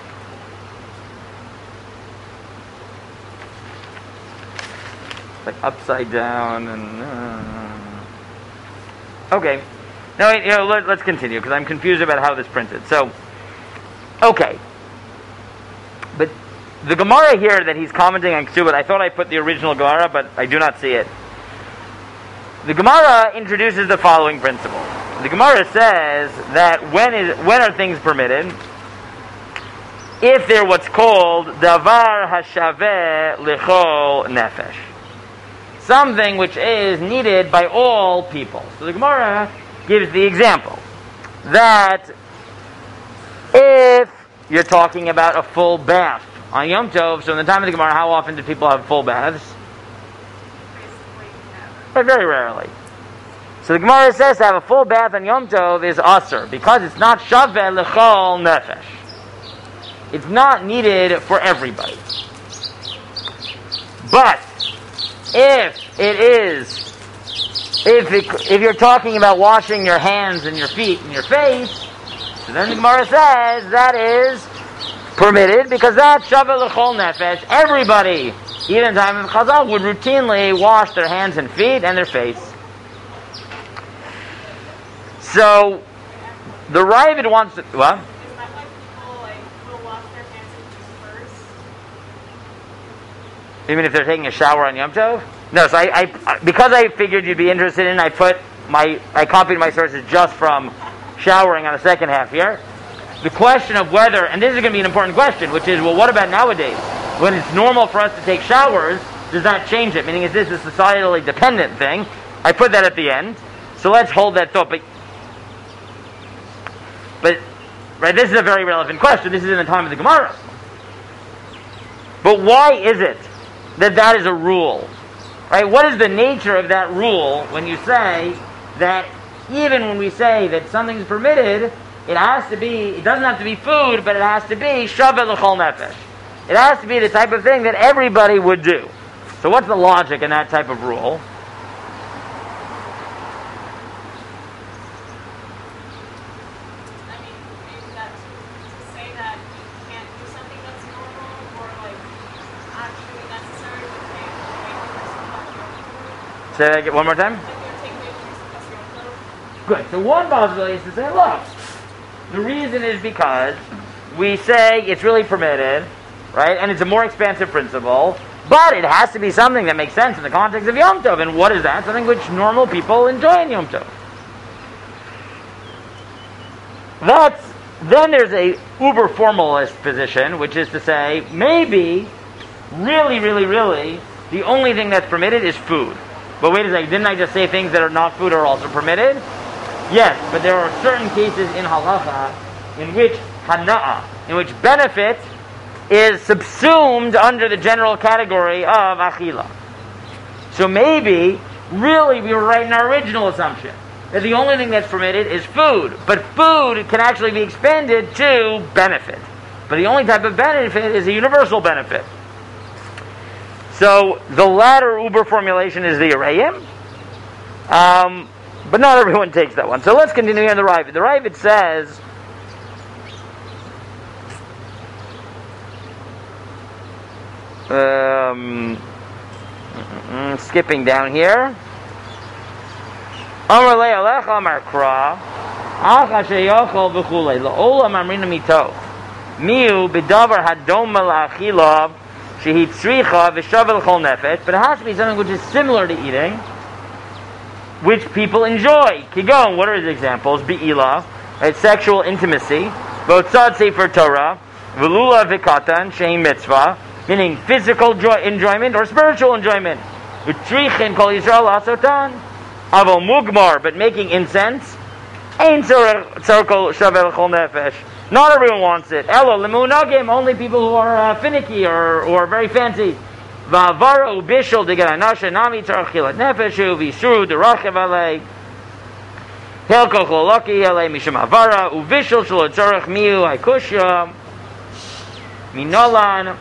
It's like upside down and. Uh, Okay, now you know, let, let's continue because I'm confused about how this printed. So, okay, but the Gemara here that he's commenting on Ksubot, I thought I put the original Gemara, but I do not see it. the Gemara introduces the following principle. The Gemara says that when is when are things permitted? If they're what's called davar hashaveh lichol nefesh, something which is needed by all people. So the Gemara gives the example that if you're talking about a full bath on Yom Tov, so in the time of the Gemara, how often do people have full baths? But very rarely. So the Gemara says to have a full bath on Yom Tov is asur, because it's not shaveh l'chol nefesh. It's not needed for everybody. But if it is, if it, if you're talking about washing your hands and your feet and your face, so then the Gemara says that is permitted, because that's shaveh l'chol nefesh. Everybody, even in the time of Chazal, would routinely wash their hands and feet and their face. So, the Ravid wants to... What? Is that why people like, will wash their hands and feet first? Even if they're taking a shower on Yom Tov? No, so I, I, because I figured you'd be interested in, I put my, I copied my sources just from showering on the second half here. The question of whether, and this is going to be an important question, which is, well, what about nowadays? When it's normal for us to take showers, does that change it? Meaning, is this a societally dependent thing? I put that at the end. So let's hold that thought. But, but right, this is a very relevant question. This is in the time of the Gemara. But why is it that that is a rule? Right? What is the nature of that rule when you say that even when we say that something's permitted, it has to be, it doesn't have to be food, but it has to be shaveh l'chol nefesh. It has to be the type of thing that everybody would do. So what's the logic in that type of rule? I mean, maybe that's to say that you can't do something that's normal or like actually necessary to take away from Say that again one more time? Like you're taking away from your Good. So one possibility is to say, look, the reason is because we say it's really permitted, right? And it's a more expansive principle, but it has to be something that makes sense in the context of Yom Tov. And what is that? Something which normal people enjoy in Yom Tov. That's, then there's a uber formalist position, which is to say, maybe, really, really, really, the only thing that's permitted is food. But wait a second, didn't I just say things that are not food are also permitted? Yes, but there are certain cases in halacha in which hana'ah, in which benefit is subsumed under the general category of achila. So maybe, really, we were right in our original assumption that the only thing that's permitted is food. But food can actually be expanded to benefit. But the only type of benefit is a universal benefit. So the latter uber formulation is the Arayim. Um, but not everyone takes that one. So let's continue on the Ravid. The Ravid says, um, skipping down here. Amar le alecha amar kra, acha sheyochol v'chulei la'olam amrina mito miu b'davar hadom la'achila shehi tzricha v'shavel chol nefesh. But it has to be something which is similar to eating, which people enjoy. Kigon, what are his examples? Be'ilah, right, sexual intimacy, v'otzad sefer Torah, v'lula v'katan shehi mitzvah, meaning physical joy, enjoyment or spiritual enjoyment. V'trichin kol Yisrael asotan. Avo mugmar, but making incense. Ein tzarkol shaveh l'chol nefesh. Not everyone wants it. Elo lemunagim, only people who are uh, finicky or or very fancy. Va'avara ubishul deganasha nami tzarchilat nefeshu v'isru derachev alei. Helko cholaki alei mishum avara ubishul shelo tzarach miu haikushya minolan.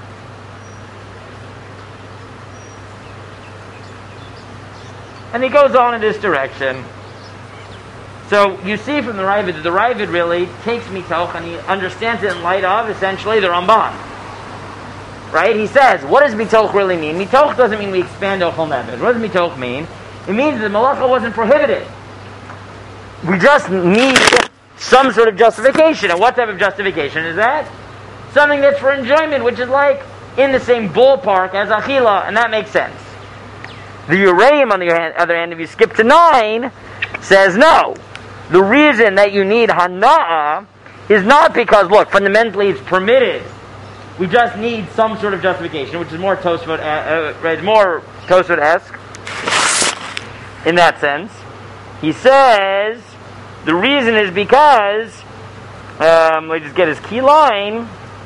And he goes on in this direction. So you see from the Ravid that the Ravid really takes mitoch and he understands it in light of essentially the Ramban. Right? He says, what does mitoch really mean? Mitoch doesn't mean we expand ochel nefesh. What does mitoch mean? It means that malacha wasn't prohibited. We just need some sort of justification. And what type of justification is that? Something that's for enjoyment, which is like in the same ballpark as achila, and that makes sense. The Uraim, on the other hand, if you skip to nine, says no. The reason that you need Hana'ah is not because, look, fundamentally it's permitted. We just need some sort of justification, which is more Tosfot, uh, uh, more Tosfot-esque in that sense. He says the reason is because, um, let me just get his key line.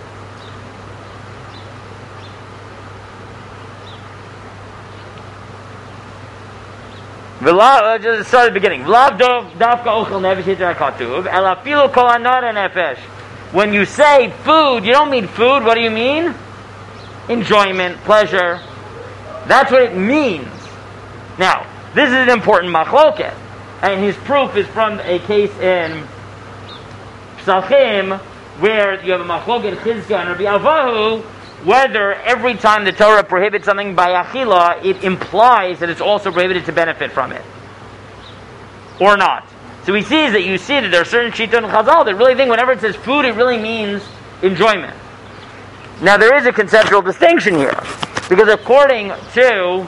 V'la, just start at the beginning. V'lav dafka ochel nefesh yitzar katuv, ela filu kol anara nefesh. When you say food, you don't mean food. What do you mean? Enjoyment, pleasure. That's what it means. Now, this is an important machloket, and his proof is from a case in Psachim where you have a machloket Chizkiah and Rabbi Avahu, whether every time the Torah prohibits something by achila, it implies that it's also prohibited to benefit from it, or not. So he sees that you see that there are certain Shittot and Chazal that really think whenever it says food, it really means enjoyment. Now there is a conceptual distinction here, because according to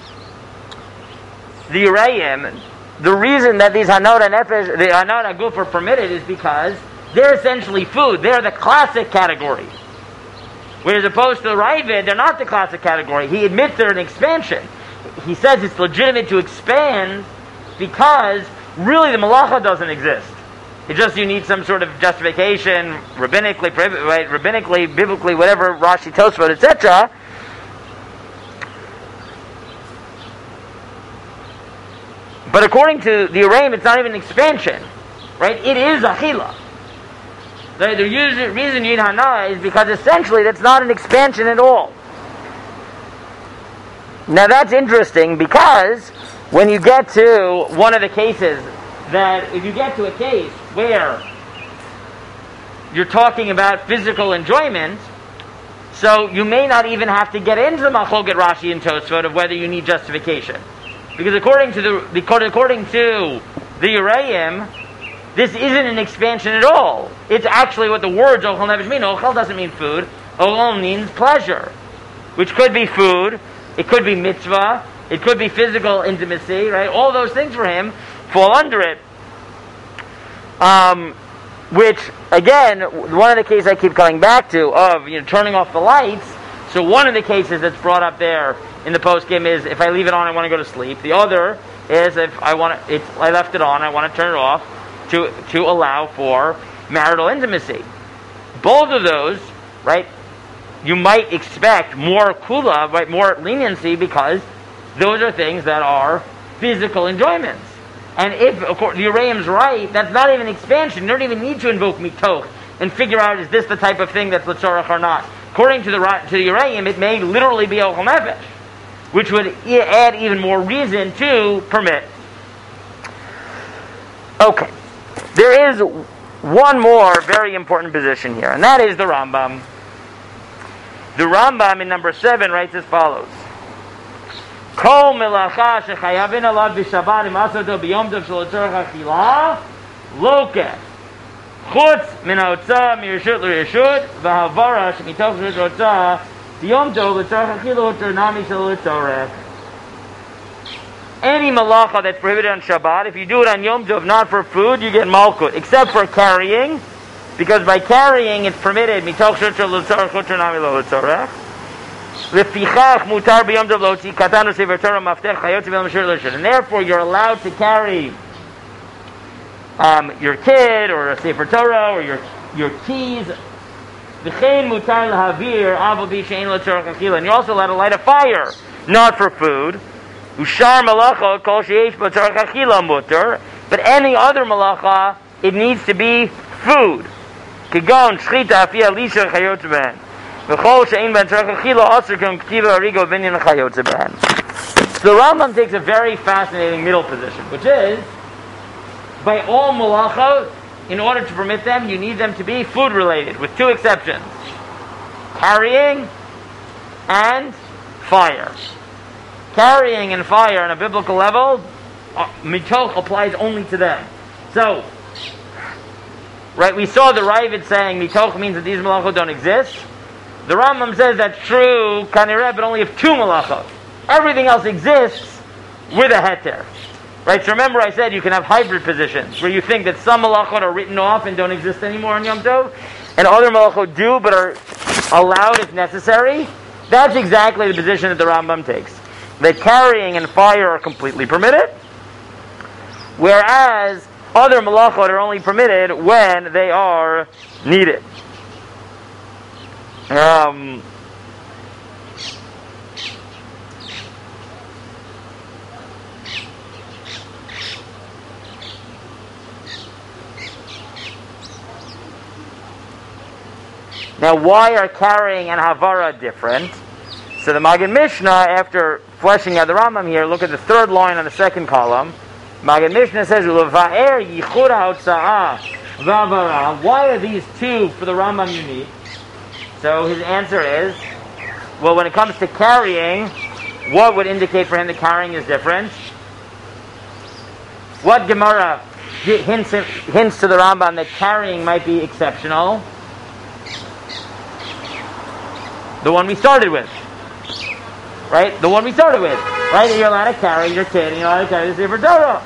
the Uraim, the reason that these Hanot and Nefesh, the Hanot and Guf are permitted is because they're essentially food. They're the classic category. Whereas opposed to the Ravid, they're not the classic category. He admits they're an expansion. He says it's legitimate to expand because really the malacha doesn't exist. It's just you need some sort of justification, rabbinically, right, rabbinically, biblically, whatever, Rashi, Tosfot, et cetera. But according to the Uraim, it's not even an expansion, right? It is achila. The, the usual reason you need hana is because essentially that's not an expansion at all. Now that's interesting because when you get to one of the cases that if you get to a case where you're talking about physical enjoyment, so you may not even have to get into the Machloket Rashi and Tosfot of whether you need justification. Because according to the according to the Uraim, this isn't an expansion at all. It's actually what the words Ochel Nefesh mean. Ochel doesn't mean food. Ochel means pleasure, which could be food, it could be mitzvah, it could be physical intimacy, right? All those things for him fall under it. Um, which, again, one of the cases I keep coming back to of you know turning off the lights. So one of the cases that's brought up there in the post-game is if I leave it on, I want to go to sleep. The other is if I want to, it's, I left it on, I want to turn it off to to allow for marital intimacy. Both of those, right? You might expect more kula, right? More leniency because those are things that are physical enjoyments. And if of course, the Uraim's right, that's not even expansion. You don't even need to invoke mitoch and figure out is this the type of thing that's l'tzorach or not. According to the to the Uraim, it may literally be ochel nefesh, which would add even more reason to permit. Okay, there is one more very important position here, and that is the Rambam. The Rambam in number seven writes as follows: Kol melacha shechayavin alav b'Shabbat im asoto b'yom tov shel tzorach achila lokeh chutz min ha'otzah mireshut l'reshut v'havara shemitoch reshut ha'otzah b'yom tov l'tzorach achila uter nami shel l'tzorach. Any malacha that's prohibited on Shabbat, if you do it on Yom Tov, not for food, you get malkut, except for carrying, because by carrying it's permitted. Mitoch shel l'tzorach uter nami lo l'tzorach. Lefichach mutar b'yom tov lotzi katanu sefer Torah maftech chayotzi v'el mashir l'shut. And therefore you're allowed to carry um, your kid or a sefer Torah or your your keys. V'chein mutar l'havir avol bi she'ein lo tzorach achila. And you're also allowed to light a fire, not for food. Ushar malacha kol sheyesh bo tzorach achila mutar. But any other malacha, it needs to be food. Kegon shchita afia lisha chayotzi ben. So the Rambam takes a very fascinating middle position, which is, by all malachot, in order to permit them, you need them to be food-related, with two exceptions: carrying and fire. Carrying and fire on a biblical level, uh, mitoch applies only to them. So, right, we saw the Ravid saying mitoch means that these malachot don't exist. The Rambam says that's true, kanireh, but only if two malachot. Everything else exists, with a heter. Right, so remember I said you can have hybrid positions, where you think that some malachot are written off and don't exist anymore on Yom Tov, and other malachot do, but are allowed if necessary. That's exactly the position that the Rambam takes. That carrying and fire are completely permitted, whereas other malachot are only permitted when they are needed. Um... Now, why are carrying and havara different? So the Maggid Mishnah, after fleshing out the Rambam here, look at the third line on the second column. Maggid Mishnah says, "L'va'er yichud ha'otza'ah v'havara." Why are these two for the Rambam unique? So his answer is, well, when it comes to carrying, what would indicate for him that carrying is different? What Gemara hints, hints to the Rambam that carrying might be exceptional? The one we started with. Right? The one we started with. Right? You're allowed to carry your kid and you're allowed to carry the Sefer Torah.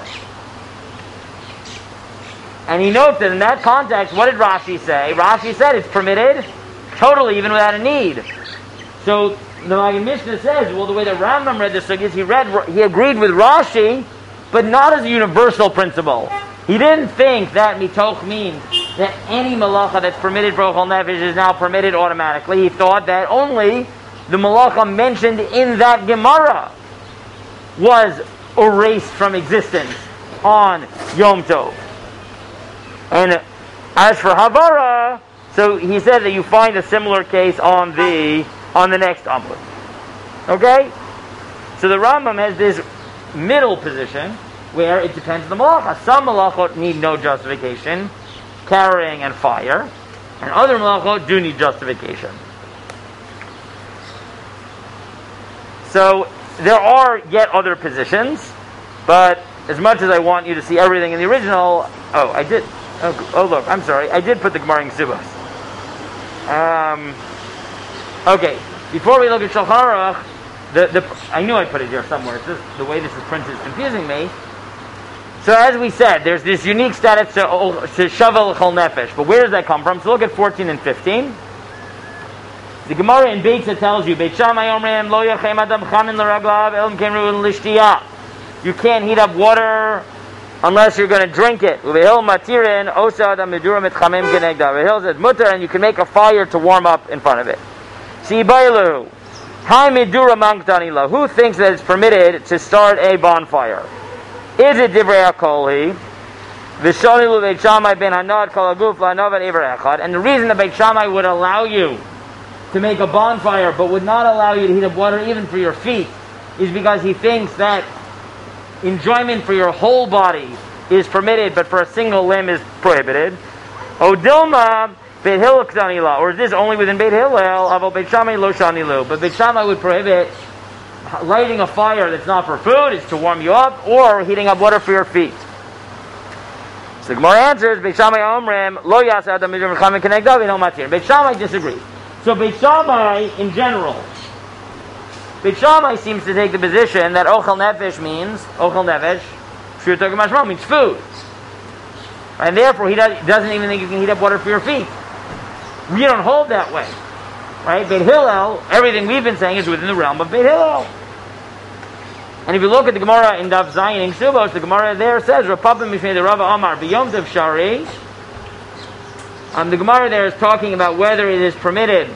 And he notes that in that context, what did Rashi say? Rashi said it's permitted totally, even without a need. So the Maggid Mishnah says, well, the way that Rambam read the sugis, he read, he agreed with Rashi, but not as a universal principle. He didn't think that mitoch means that any malacha that's permitted for Ochel Nefesh is now permitted automatically. He thought that only the malacha mentioned in that Gemara was erased from existence on Yom Tov. And as for Havara, so he said that you find a similar case on the on the next Amud. Okay? So the Rambam has this middle position where it depends on the malacha. Some malachot need no justification, carrying and fire, and other malachot do need justification. So there are yet other positions, but as much as I want you to see everything in the original, oh, I did, oh, oh look, I'm sorry, I did put the Gemara in Ksubos. Um, okay, before we look at Shulchan Aruch, the, the, I knew I put it here somewhere. It's just the way this is printed is confusing me. So as we said, there's this unique status to, to Shavel Chol Nefesh. But where does that come from? So look at fourteen and fifteen. The Gemara in Beitza tells you, Beit Shammai Omrim Lo Yachem Adam Chamin L'Raglav Elam Kemru L'Shtiyah. You can't heat up water unless you're going to drink it. Uvehil Matirin Osa Adam Medura Mitchamim Kenegda. Uvehil says Mutter, and you can make a fire to warm up in front of it. Sibailu Hai Medura Mangtanila. Who thinks that it's permitted to start a bonfire? Is it Divrei HaKolhi? V'shonilu Beit Shammai ben Hanad kol haguf la'navad iver echad. And the reason that Beit Shammai would allow you to make a bonfire but would not allow you to heat up water even for your feet is because he thinks that enjoyment for your whole body is permitted but for a single limb is prohibited. Odilma Beit Hillel K'danila. Or is this only within Beit Hillel? Avo Beit Shammai lo shanilu. But Beit Shammai would prohibit lighting a fire that's not for food, it's to warm you up, or heating up water for your feet. So the Gemara answers, Beit Shammai Omrim, Lo Yasa Adam Midrim Chamin Kenegda V'No Matir. Beit Shammai disagrees. So Beit Shammai, in general, Beit Shammai seems to take the position that Ochel Nefesh means, Ochel Nefesh, Shur Togim Mashma, means food. And therefore, he does, doesn't even think you can heat up water for your feet. We don't hold that way. Right? Beit Hillel, everything we've been saying is within the realm of Beit Hillel. And if you look at the Gemara in Daf Zayin in Ksubos, the Gemara there says, Rapapim Mishmei the Rava Amar, B'Yom Tov Shari. Um, the Gemara there is talking about whether it is permitted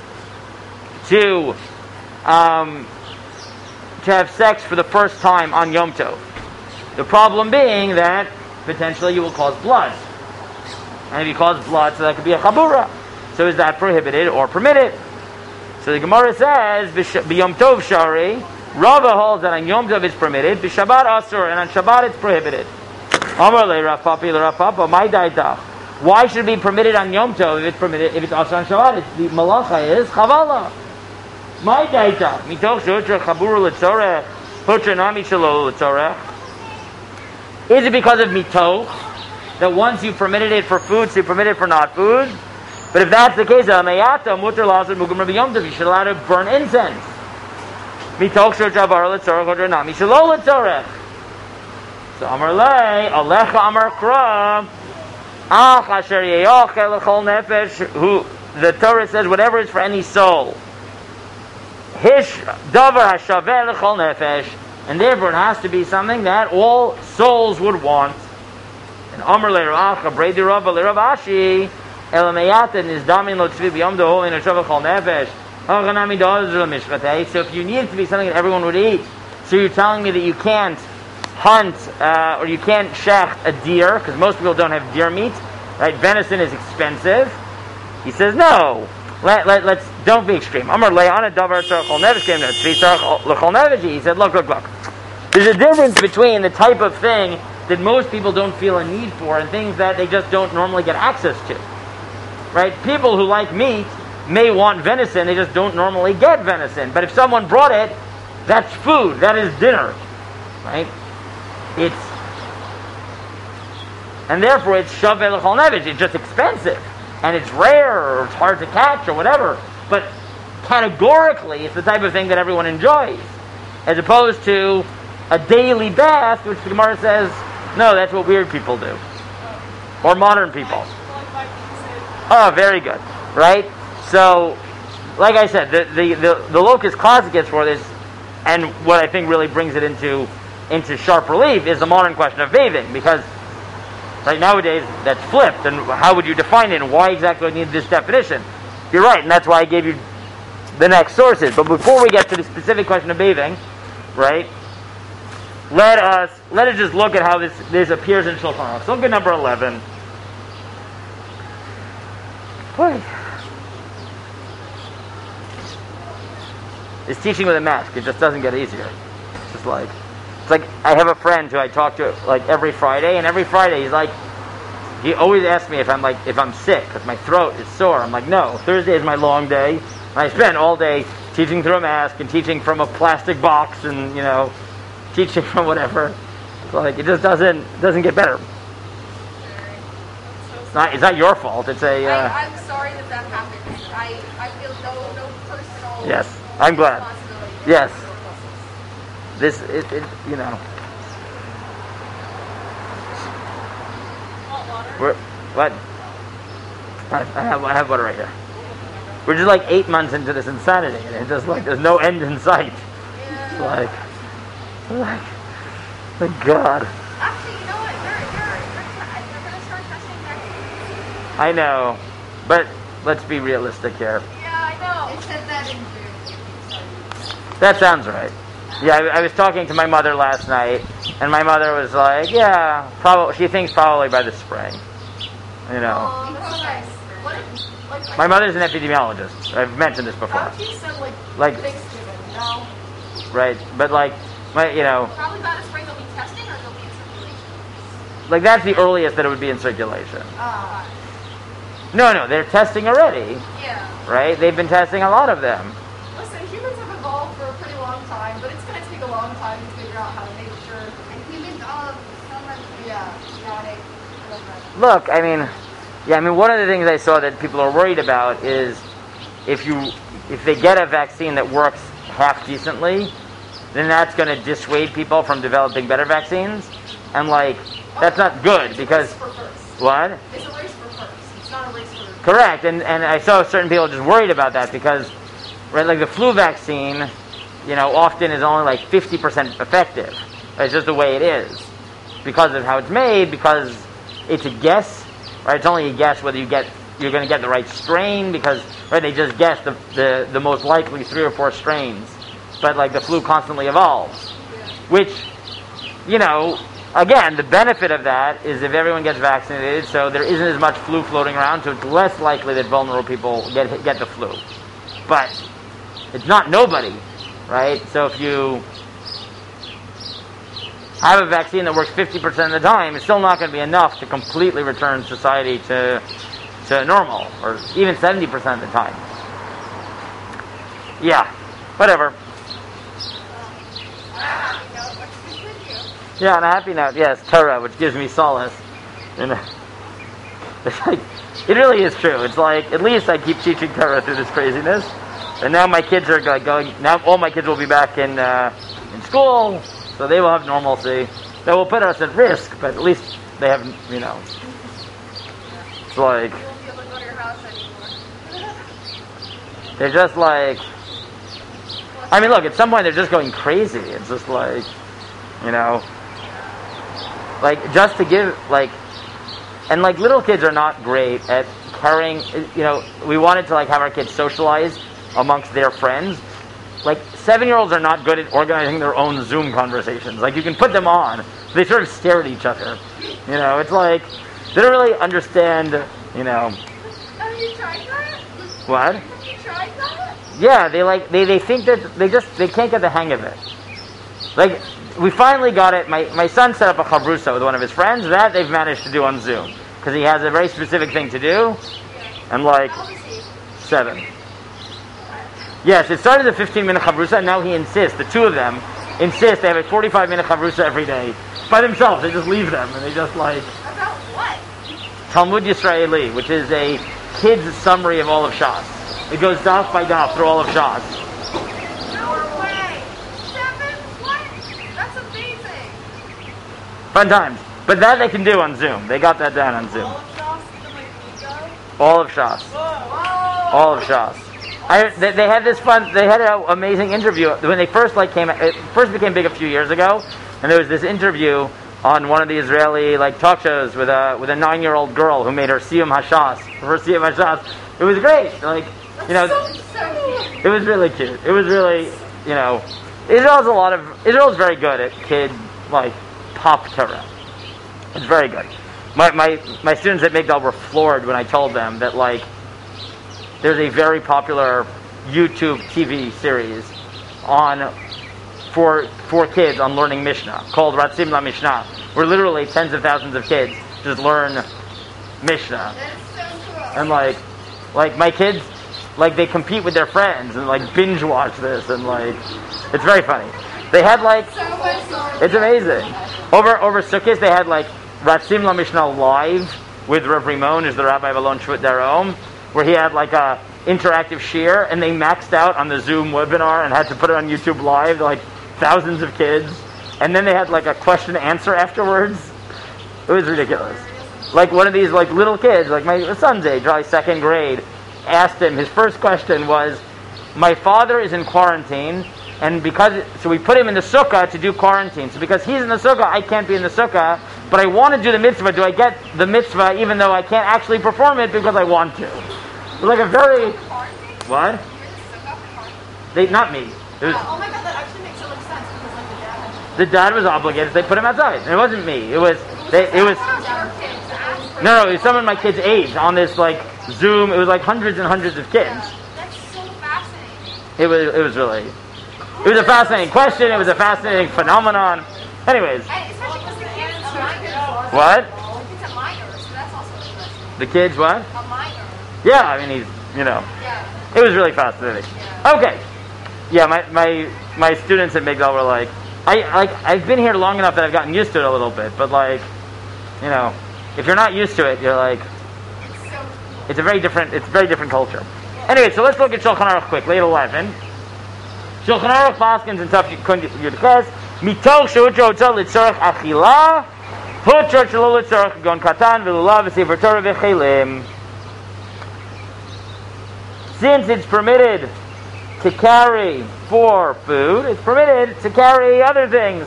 to um, to have sex for the first time on Yom Tov. The problem being that potentially you will cause blood. And if you cause blood, so that could be a chabura. So is that prohibited or permitted? So the Gemara says, B'Yom Tov Shari, Rava holds that on Yom Tov it's permitted, B'Shabbat Asur, and on Shabbat it's prohibited. Amar le Rav Papi le Rav Papa, my daitach. Why should it be permitted on Yom Tov if it's permitted, if it's Asur on Shabbat? It's, the malacha is chavala. My daitach. Mitoch shutra chaburu l'tzorech, hutra nami shelo l'tzorech. Is it because of mitoch that once you permitted it for food, so you permitted it for not food? But if that's the case, you should allow to burn incense. Mitoch Shochavar L'Tzorech or Nami Shelo L'Tzorech. So Amar Lei, Alecha Amar Kra, Ach Asher Yeyochel L'Chol Nefesh, who the Torah says whatever is for any soul. Hish Davar Hashaveh L'Chol Nefesh, and therefore it has to be something that all souls would want. And Amar Lei Ra'ach Bredi Rava L'Rav Ashi, Elameyatin is Damin Lo Tzvi B'Yom Deho in Hashaveh L'Chol Nefesh. So if you need it to be something that everyone would eat, so you're telling me that you can't hunt uh, or you can't shecht a deer, because most people don't have deer meat, right? Venison is expensive. He says, no, let, let, let's, don't be extreme. Amar le'ana davar tzarech chol nefesh came to tzvi tzarech l'chol nefesh. He said, look, look, look. There's a difference between the type of thing that most people don't feel a need for and things that they just don't normally get access to, right? People who like meat may want venison, they just don't normally get venison. But if someone brought it, that's food, that is dinner, right? It's, and therefore it's shaveh l'chol nefesh. It's just expensive, and it's rare, or it's hard to catch, or whatever. But categorically, it's the type of thing that everyone enjoys, as opposed to a daily bath, which the Gemara says, no, that's what weird people do, or modern people. Oh, very good, right? So, like I said, the, the, the, the locus classicus for this, and what I think really brings it into into sharp relief, is the modern question of bathing, because right nowadays that's flipped, and how would you define it, and why exactly do you need this definition? You're right, and that's why I gave you the next sources. But before we get to the specific question of bathing, right, let us let us just look at how this, this appears in Shulchan Aruch. So look at number eleven. Boy. It's teaching with a mask. It just doesn't get easier. It's just like, it's like I have a friend who I talk to like every Friday, and every Friday he's like, he always asks me if I'm like if I'm sick because my throat is sore. I'm like, no. Thursday is my long day, and I spend all day teaching through a mask and teaching from a plastic box, and you know, teaching from whatever. It's like it just doesn't doesn't get better. It's not it's not your fault. It's a. Uh, I, I'm sorry that that happened. I I feel no no personal. Yes. I'm glad. Yes. This, it, it you know. We're, what? I, I have, I have water right here. We're just like eight months into this insanity, and it's just like there's no end in sight. It's like, like, thank God. Actually, you know what? They're, they're, they're, they're going to start testing vaccines. I know, but let's be realistic here. Yeah, I know. It said that in June. That sounds right. Yeah, I, I was talking to my mother last night, and my mother was like, "Yeah, probably." She thinks probably by the spring. You know. Um, that's so nice. What if, like, my mother's an epidemiologist. I've mentioned this before. Fauci said like, like Thanksgiving, no? Right, but like, my, you know. Probably by the spring they'll be testing, or they'll be in circulation. Like that's the earliest that it would be in circulation. Ah. Uh, no, no, they're testing already. Yeah. Right, they've been testing a lot of them. Listen, humans have evolved for a pretty long time, but it's going to take a long time to figure out how to make sure. And humans all so much. Yeah. Got it. Look, I mean, yeah, I mean, one of the things I saw that people are worried about is if you, if they get a vaccine that works half decently, then that's going to dissuade people from developing better vaccines. And like, that's not good because what? It's a race for first. It's not a race for. Correct, and and I saw certain people just worried about that because, right, like the flu vaccine, you know, often is only like fifty percent effective. It's just the way it is because of how it's made, because it's a guess, right? It's only a guess whether you get you're going to get the right strain because, right, they just guess the, the the most likely three or four strains, but like the flu constantly evolves, which, you know. Again, the benefit of that is if everyone gets vaccinated, so there isn't as much flu floating around, so it's less likely that vulnerable people get get the flu. But it's not nobody, right? So if you have a vaccine that works fifty percent of the time, it's still not going to be enough to completely return society to to normal, or even seventy percent of the time. Yeah, whatever. Yeah, on a happy note, yes, Torah, which gives me solace. And it's like, it really is true. It's like, at least I keep teaching Torah through this craziness. And now my kids are like going. Now all my kids will be back in uh, in school, so they will have normalcy. That will put us at risk, but at least they have, you know. It's like You won't be able to go to your house anymore. they're just like. I mean, look. At some point, they're just going crazy. It's just like, you know, like just to give like, and like little kids are not great at carrying. You know, we wanted to like have our kids socialize amongst their friends. Like seven-year-olds are not good at organizing their own Zoom conversations. Like you can put them on, they sort of stare at each other. You know, it's like they don't really understand. You know, Have you tried that? what? Have you tried that? Yeah, they like they, they think that they just they can't get the hang of it. Like we finally got it. My my son set up a chavrusa with one of his friends. That they've managed to do on Zoom because he has a very specific thing to do. Yeah. And like How old is he? seven. Yes, it started as a fifteen minute chavrusa, and now he insists. The two of them insist they have a forty-five minute chavrusa every day by themselves. They just leave them and they just like About what? Talmud Yisraeli, which is a kid's summary of all of Shas. It goes daf by daf through all of Shas. No way. Seven? What? That's amazing. Fun times. But that they can do on Zoom. They got that down on Zoom. All of Shas, even like Nico? All of Shas. Whoa. All of Shas. I, they, they had this fun. They had an amazing interview when they first like came. It first became big a few years ago, and there was this interview on one of the Israeli like talk shows with a with a nine year old girl who made her siyum hashas. Her siyum hashas. It was great. Like you know, So, so cute. it was really cute. It was really you know, Israel's a lot of Israel's very good at kid like pop Torah. It's very good. My my my students at Migdal were floored when I told them that like. There's a very popular YouTube T V series on for for kids on learning Mishnah called Ratzim La Mishnah, where literally tens of thousands of kids just learn Mishnah. That's so cool. And like like my kids like they compete with their friends and like binge watch this and like it's very funny. They had like So much fun. it's amazing. Over over Sukkot they had like Ratzim La Mishnah live with Rav Rimon, who's the rabbi of Alon Shvut Darom, where he had like a interactive shir, and they maxed out on the Zoom webinar and had to put it on YouTube live, like thousands of kids. And then they had like a question and answer afterwards. It was ridiculous. Like one of these like little kids, like my son's age, probably second grade, asked him, his first question was, my father is in quarantine, and because, so we put him in the sukkah to do quarantine. So because he's in the sukkah, I can't be in the sukkah, but I want to do the mitzvah. Do I get the mitzvah even though I can't actually perform it because I want to? It was like a very, what? They, not me. It was, Oh my god, that actually makes so much sense because like the dad had the dad was obligated, so they put him outside. And it wasn't me. It was, they, it was, no, no, it was someone my kid's age on this like Zoom. It was like hundreds and hundreds of kids. That's so fascinating. It was, it was really, it was a fascinating question. It was a fascinating phenomenon. Anyways, And especially because the kid is a minor. what? The kid's a minor, so that's also interesting. The kids, what? A minor. Yeah, I mean, he's, you know, Yeah. it was really fascinating. Okay. Yeah, my, my, my students at Migdal were like, I, like, I've been here long enough that I've gotten used to it a little bit, but like, you know, if you're not used to it, you're like, It's so cool. it's a very different, it's a very different culture. Anyway, so let's look at Shulchan Aruch quickly at eleven. Shulchan Aruch Paskins and Taf Yudches, Mitoch Sheutro Otzah Litzorach Achila, Putra Shelo Litzorach Gon Katan V'Lulav V'Sefer Torah V'Chelim. Since it's permitted to carry for food, it's permitted to carry other things.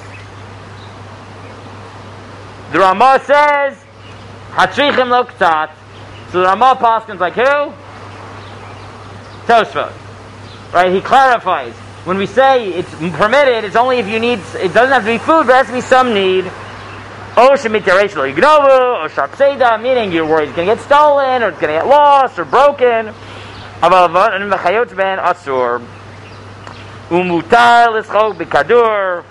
The Ramah says, Hatrichim lo ktat. So the Ramah paskins like who? Tosfot. Right? He clarifies. When we say it's permitted, it's only if you need, it doesn't have to be food, but it has to be some need. O shemiteresh lo yignovu, or sharpseda, meaning you're worried it's going to get stolen, or it's going to get lost, or broken. Umutar lischok b'kadur.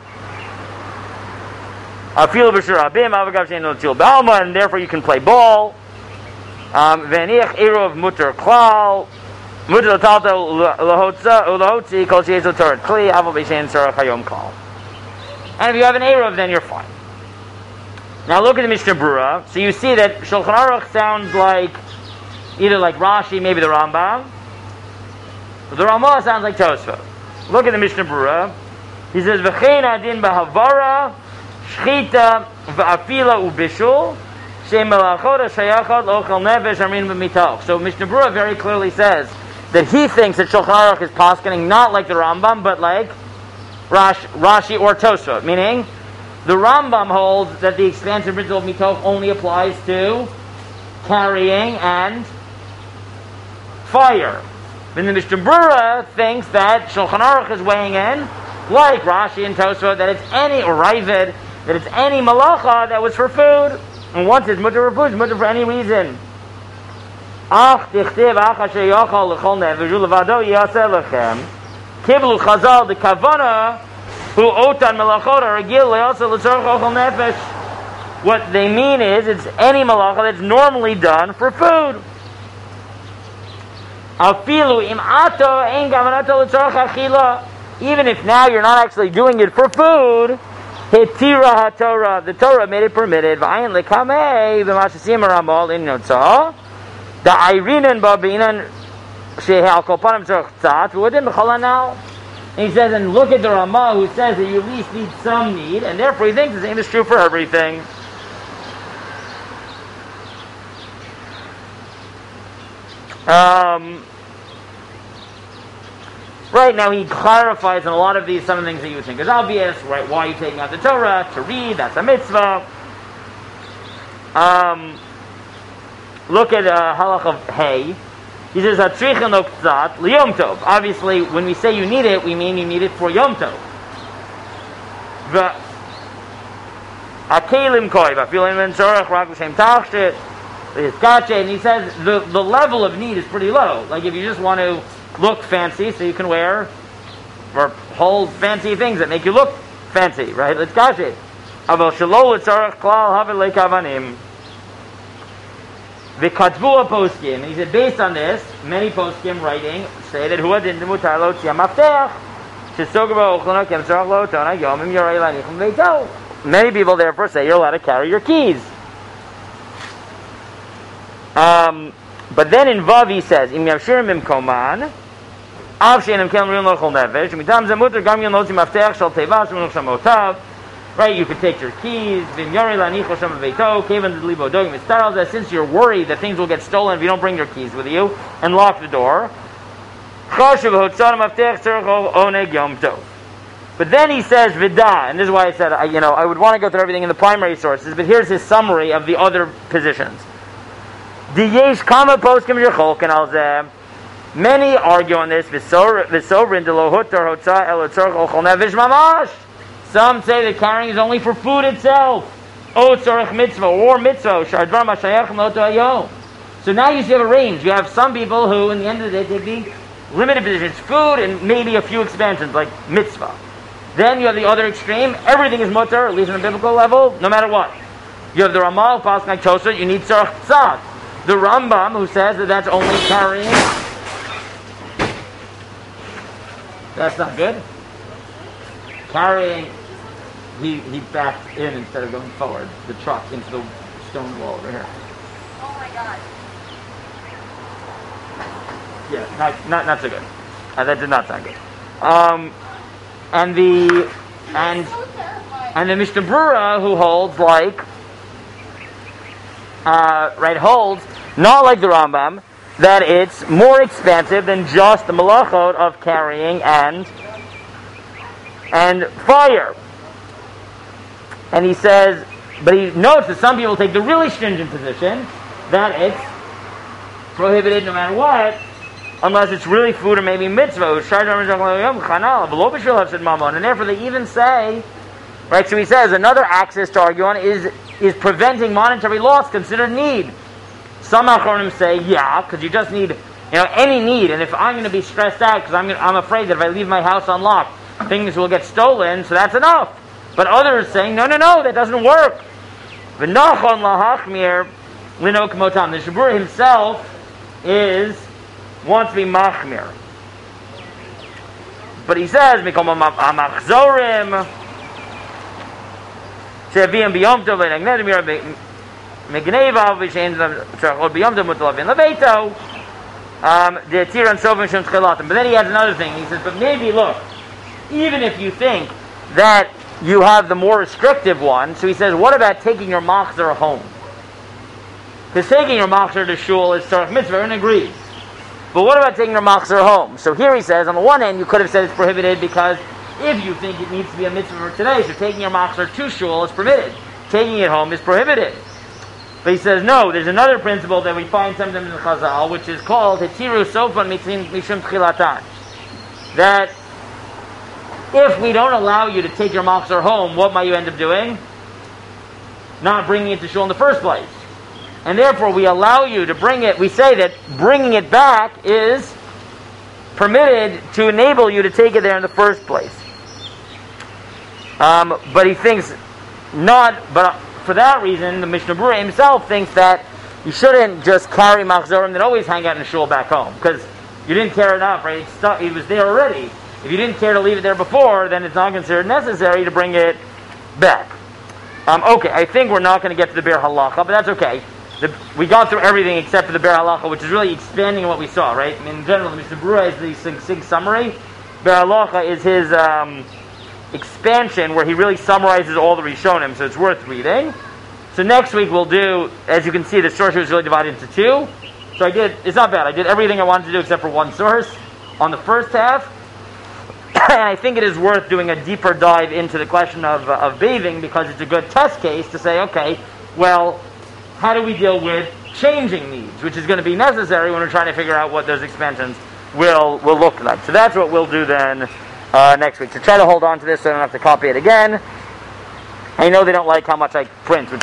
Afilu b'shur abim avagav shein lo til b'alma, and therefore you can play ball. V'aniach erov mutar klal. Mutar l'talta l'hotza l'hotzi kol sheyesh l'torat kli aval b'shein tzarach hayom klal. And if you have an erov, then you're fine. Now look at the Mishnah Brura. So you see that Shulchan Aruch sounds like either like Rashi, maybe the Rambam. The Ramah sounds like Tosfot. Look at the Mishnah Berurah. He says, "V'chein adin b'havara, shchita v'afila ubishul, she'melachot ha'shayachot l'ochel nefesh amin b'mitach." So Mishnah Berurah very clearly says that he thinks that Shulchan Aruch is poskening not like the Rambam, but like Rashi, Rashi or Tosfot. Meaning, the Rambam holds that the expansive principle of mitoch only applies to carrying and fire. Then the Mishnah Berurah thinks that Shulchan Aruch is weighing in, like Rashi and Tosfot, that it's any, or Ravid, that it's any malacha that was for food. And once it's mutter for food, it's mutter for any reason. Ach tichtiv ach asher yochal l'chol nefesh u'levado yaseh lechem kiblu chazal de kavana hu otan melachot aragil le'aseh l'tzorach ochel nefesh. What they mean is, it's any malacha that's normally done for food. Afilu im ato ein gavanato l'tzorach achila. Even if now you're not actually doing it for food, hitira haTorah, the Torah made it permitted. V'ayin lekamei b'mashasim haramal in notzah. The Irinen Babinan Shehal Kopanim Tzat V'Udim B'Chalanal. And he says, and look at the Ramah who says that you at least need some need, and therefore he thinks the same is true for everything. Um, right now he clarifies in a lot of these some of the things that you would think is obvious. Right? Why are you taking out the Torah? To read, that's a mitzvah. Um. Look at uh, halach of hay. He says hatricha no ktzat liyom tov. Obviously, when we say you need it, we mean you need it for yom tov. The akelim koi vafilim ben tzorach rak l'shem tachshit l'hiskache. And he says the the level of need is pretty low. Like if you just want to look fancy, so you can wear or hold fancy things that make you look fancy, right? L'hiskache. Aval shelo l'tzorach klal havel lekavanim. The Katvua poskim, and he said, based on this, many poskim writing say that who didn't mutar lo tzia maftech, shesogba ochlona kem tzarach lo tona yomim yorei lanichum veito. Many people therefore say you're allowed to carry your keys. Um, but then in Vav he says, im yavshirim imkoman, av she'enim kel rin lo chol nefesh, mitam zemutar gam yon lo tzia maftech shal tevas v'nuch shamotav. Right, you could take your keys. Since you're worried that things will get stolen if you don't bring your keys with you, and lock the door. But then he says Vidah, and this is why I said, you know, I would want to go through everything in the primary sources, but here's his summary of the other positions. Many argue on this. Some say that carrying is only for food itself. Oh, tzorech mitzvah, or mitzvah. So now you see have a range. You have some people who, in the end of the day, take the limited positions, food and maybe a few expansions, like mitzvah. Then you have the other extreme. Everything is mutter, at least on a biblical level, no matter what. You have the Ramah, Pasuk like Tosfot, you need tzorech tzad. The Rambam, who says that that's only carrying. That's not good. Carrying. He, he backed in instead of going forward, the truck, into the stone wall over here. Oh my god. Yeah, not not, not so good. Uh, that did not sound good. Um, and the and so and the Mishnah Berurah, who holds like uh, right holds not like the Rambam, that it's more expansive than just the malachot of carrying and and fire. And he says, but he notes that some people take the really stringent position that it's prohibited no matter what, unless it's really food or maybe mitzvah. And therefore they even say, right, so he says, another axis to argue on is, is preventing monetary loss considered need. Some Achronim say, yeah, because you just need, you know, any need. And if I'm going to be stressed out because I'm, I'm afraid that if I leave my house unlocked, things will get stolen, so that's enough. But others saying, no, no, no, that doesn't work. The Mishnah Berurah himself is wants to be machmir. But he says, Mikom amachzorim she'avim biyom tov le'nagnedim yirah megneva v'shein tzarachot biyom tov mutalavin leveito. Um, the Tiran Sovim Shem Tchilatim. But then he adds another thing. He says, but maybe, look, even if you think that you have the more restrictive one, so he says, what about taking your machzor home? Because taking your machzor to shul is tzarech mitzvah, and agrees. But what about taking your machzor home? So here he says, on the one hand, you could have said it's prohibited because if you think it needs to be a mitzvah for today, so taking your machzor to shul is permitted. Taking it home is prohibited. But he says, no, there's another principle that we find sometimes in the Chazal, which is called Hetiru Sofan Mishum Tchilatan. That if we don't allow you to take your machzor home, what might you end up doing? Not bringing it to shul in the first place. And therefore we allow you to bring it, we say that bringing it back is permitted to enable you to take it there in the first place. Um, but he thinks not, but for that reason, the Mishnah Berurah himself thinks that you shouldn't just carry machzorim that always hang out in shul back home, because you didn't care enough, right? It's stuck, it was there already. If you didn't care to leave it there before, then it's not considered necessary to bring it back. Um, okay, I think we're not going to get to the Be'er Halacha, but that's okay. The, we got through everything except for the Be'er Halacha, which is really expanding on what we saw, right? I mean, in general, the Mishnah Berurah is the succinct summary. Be'er Halacha is his um, expansion, where he really summarizes all the Rishonim, so it's worth reading. So next week we'll do, as you can see, the source was really divided into two. So I did, it's not bad, I did everything I wanted to do except for one source on the first half. And I think it is worth doing a deeper dive into the question of, uh, of bathing, because it's a good test case to say, okay, well, how do we deal with changing needs, which is going to be necessary when we're trying to figure out what those expansions will will look like. So that's what we'll do then uh, next week. So try to hold on to this so I don't have to copy it again. I know they don't like how much I print, which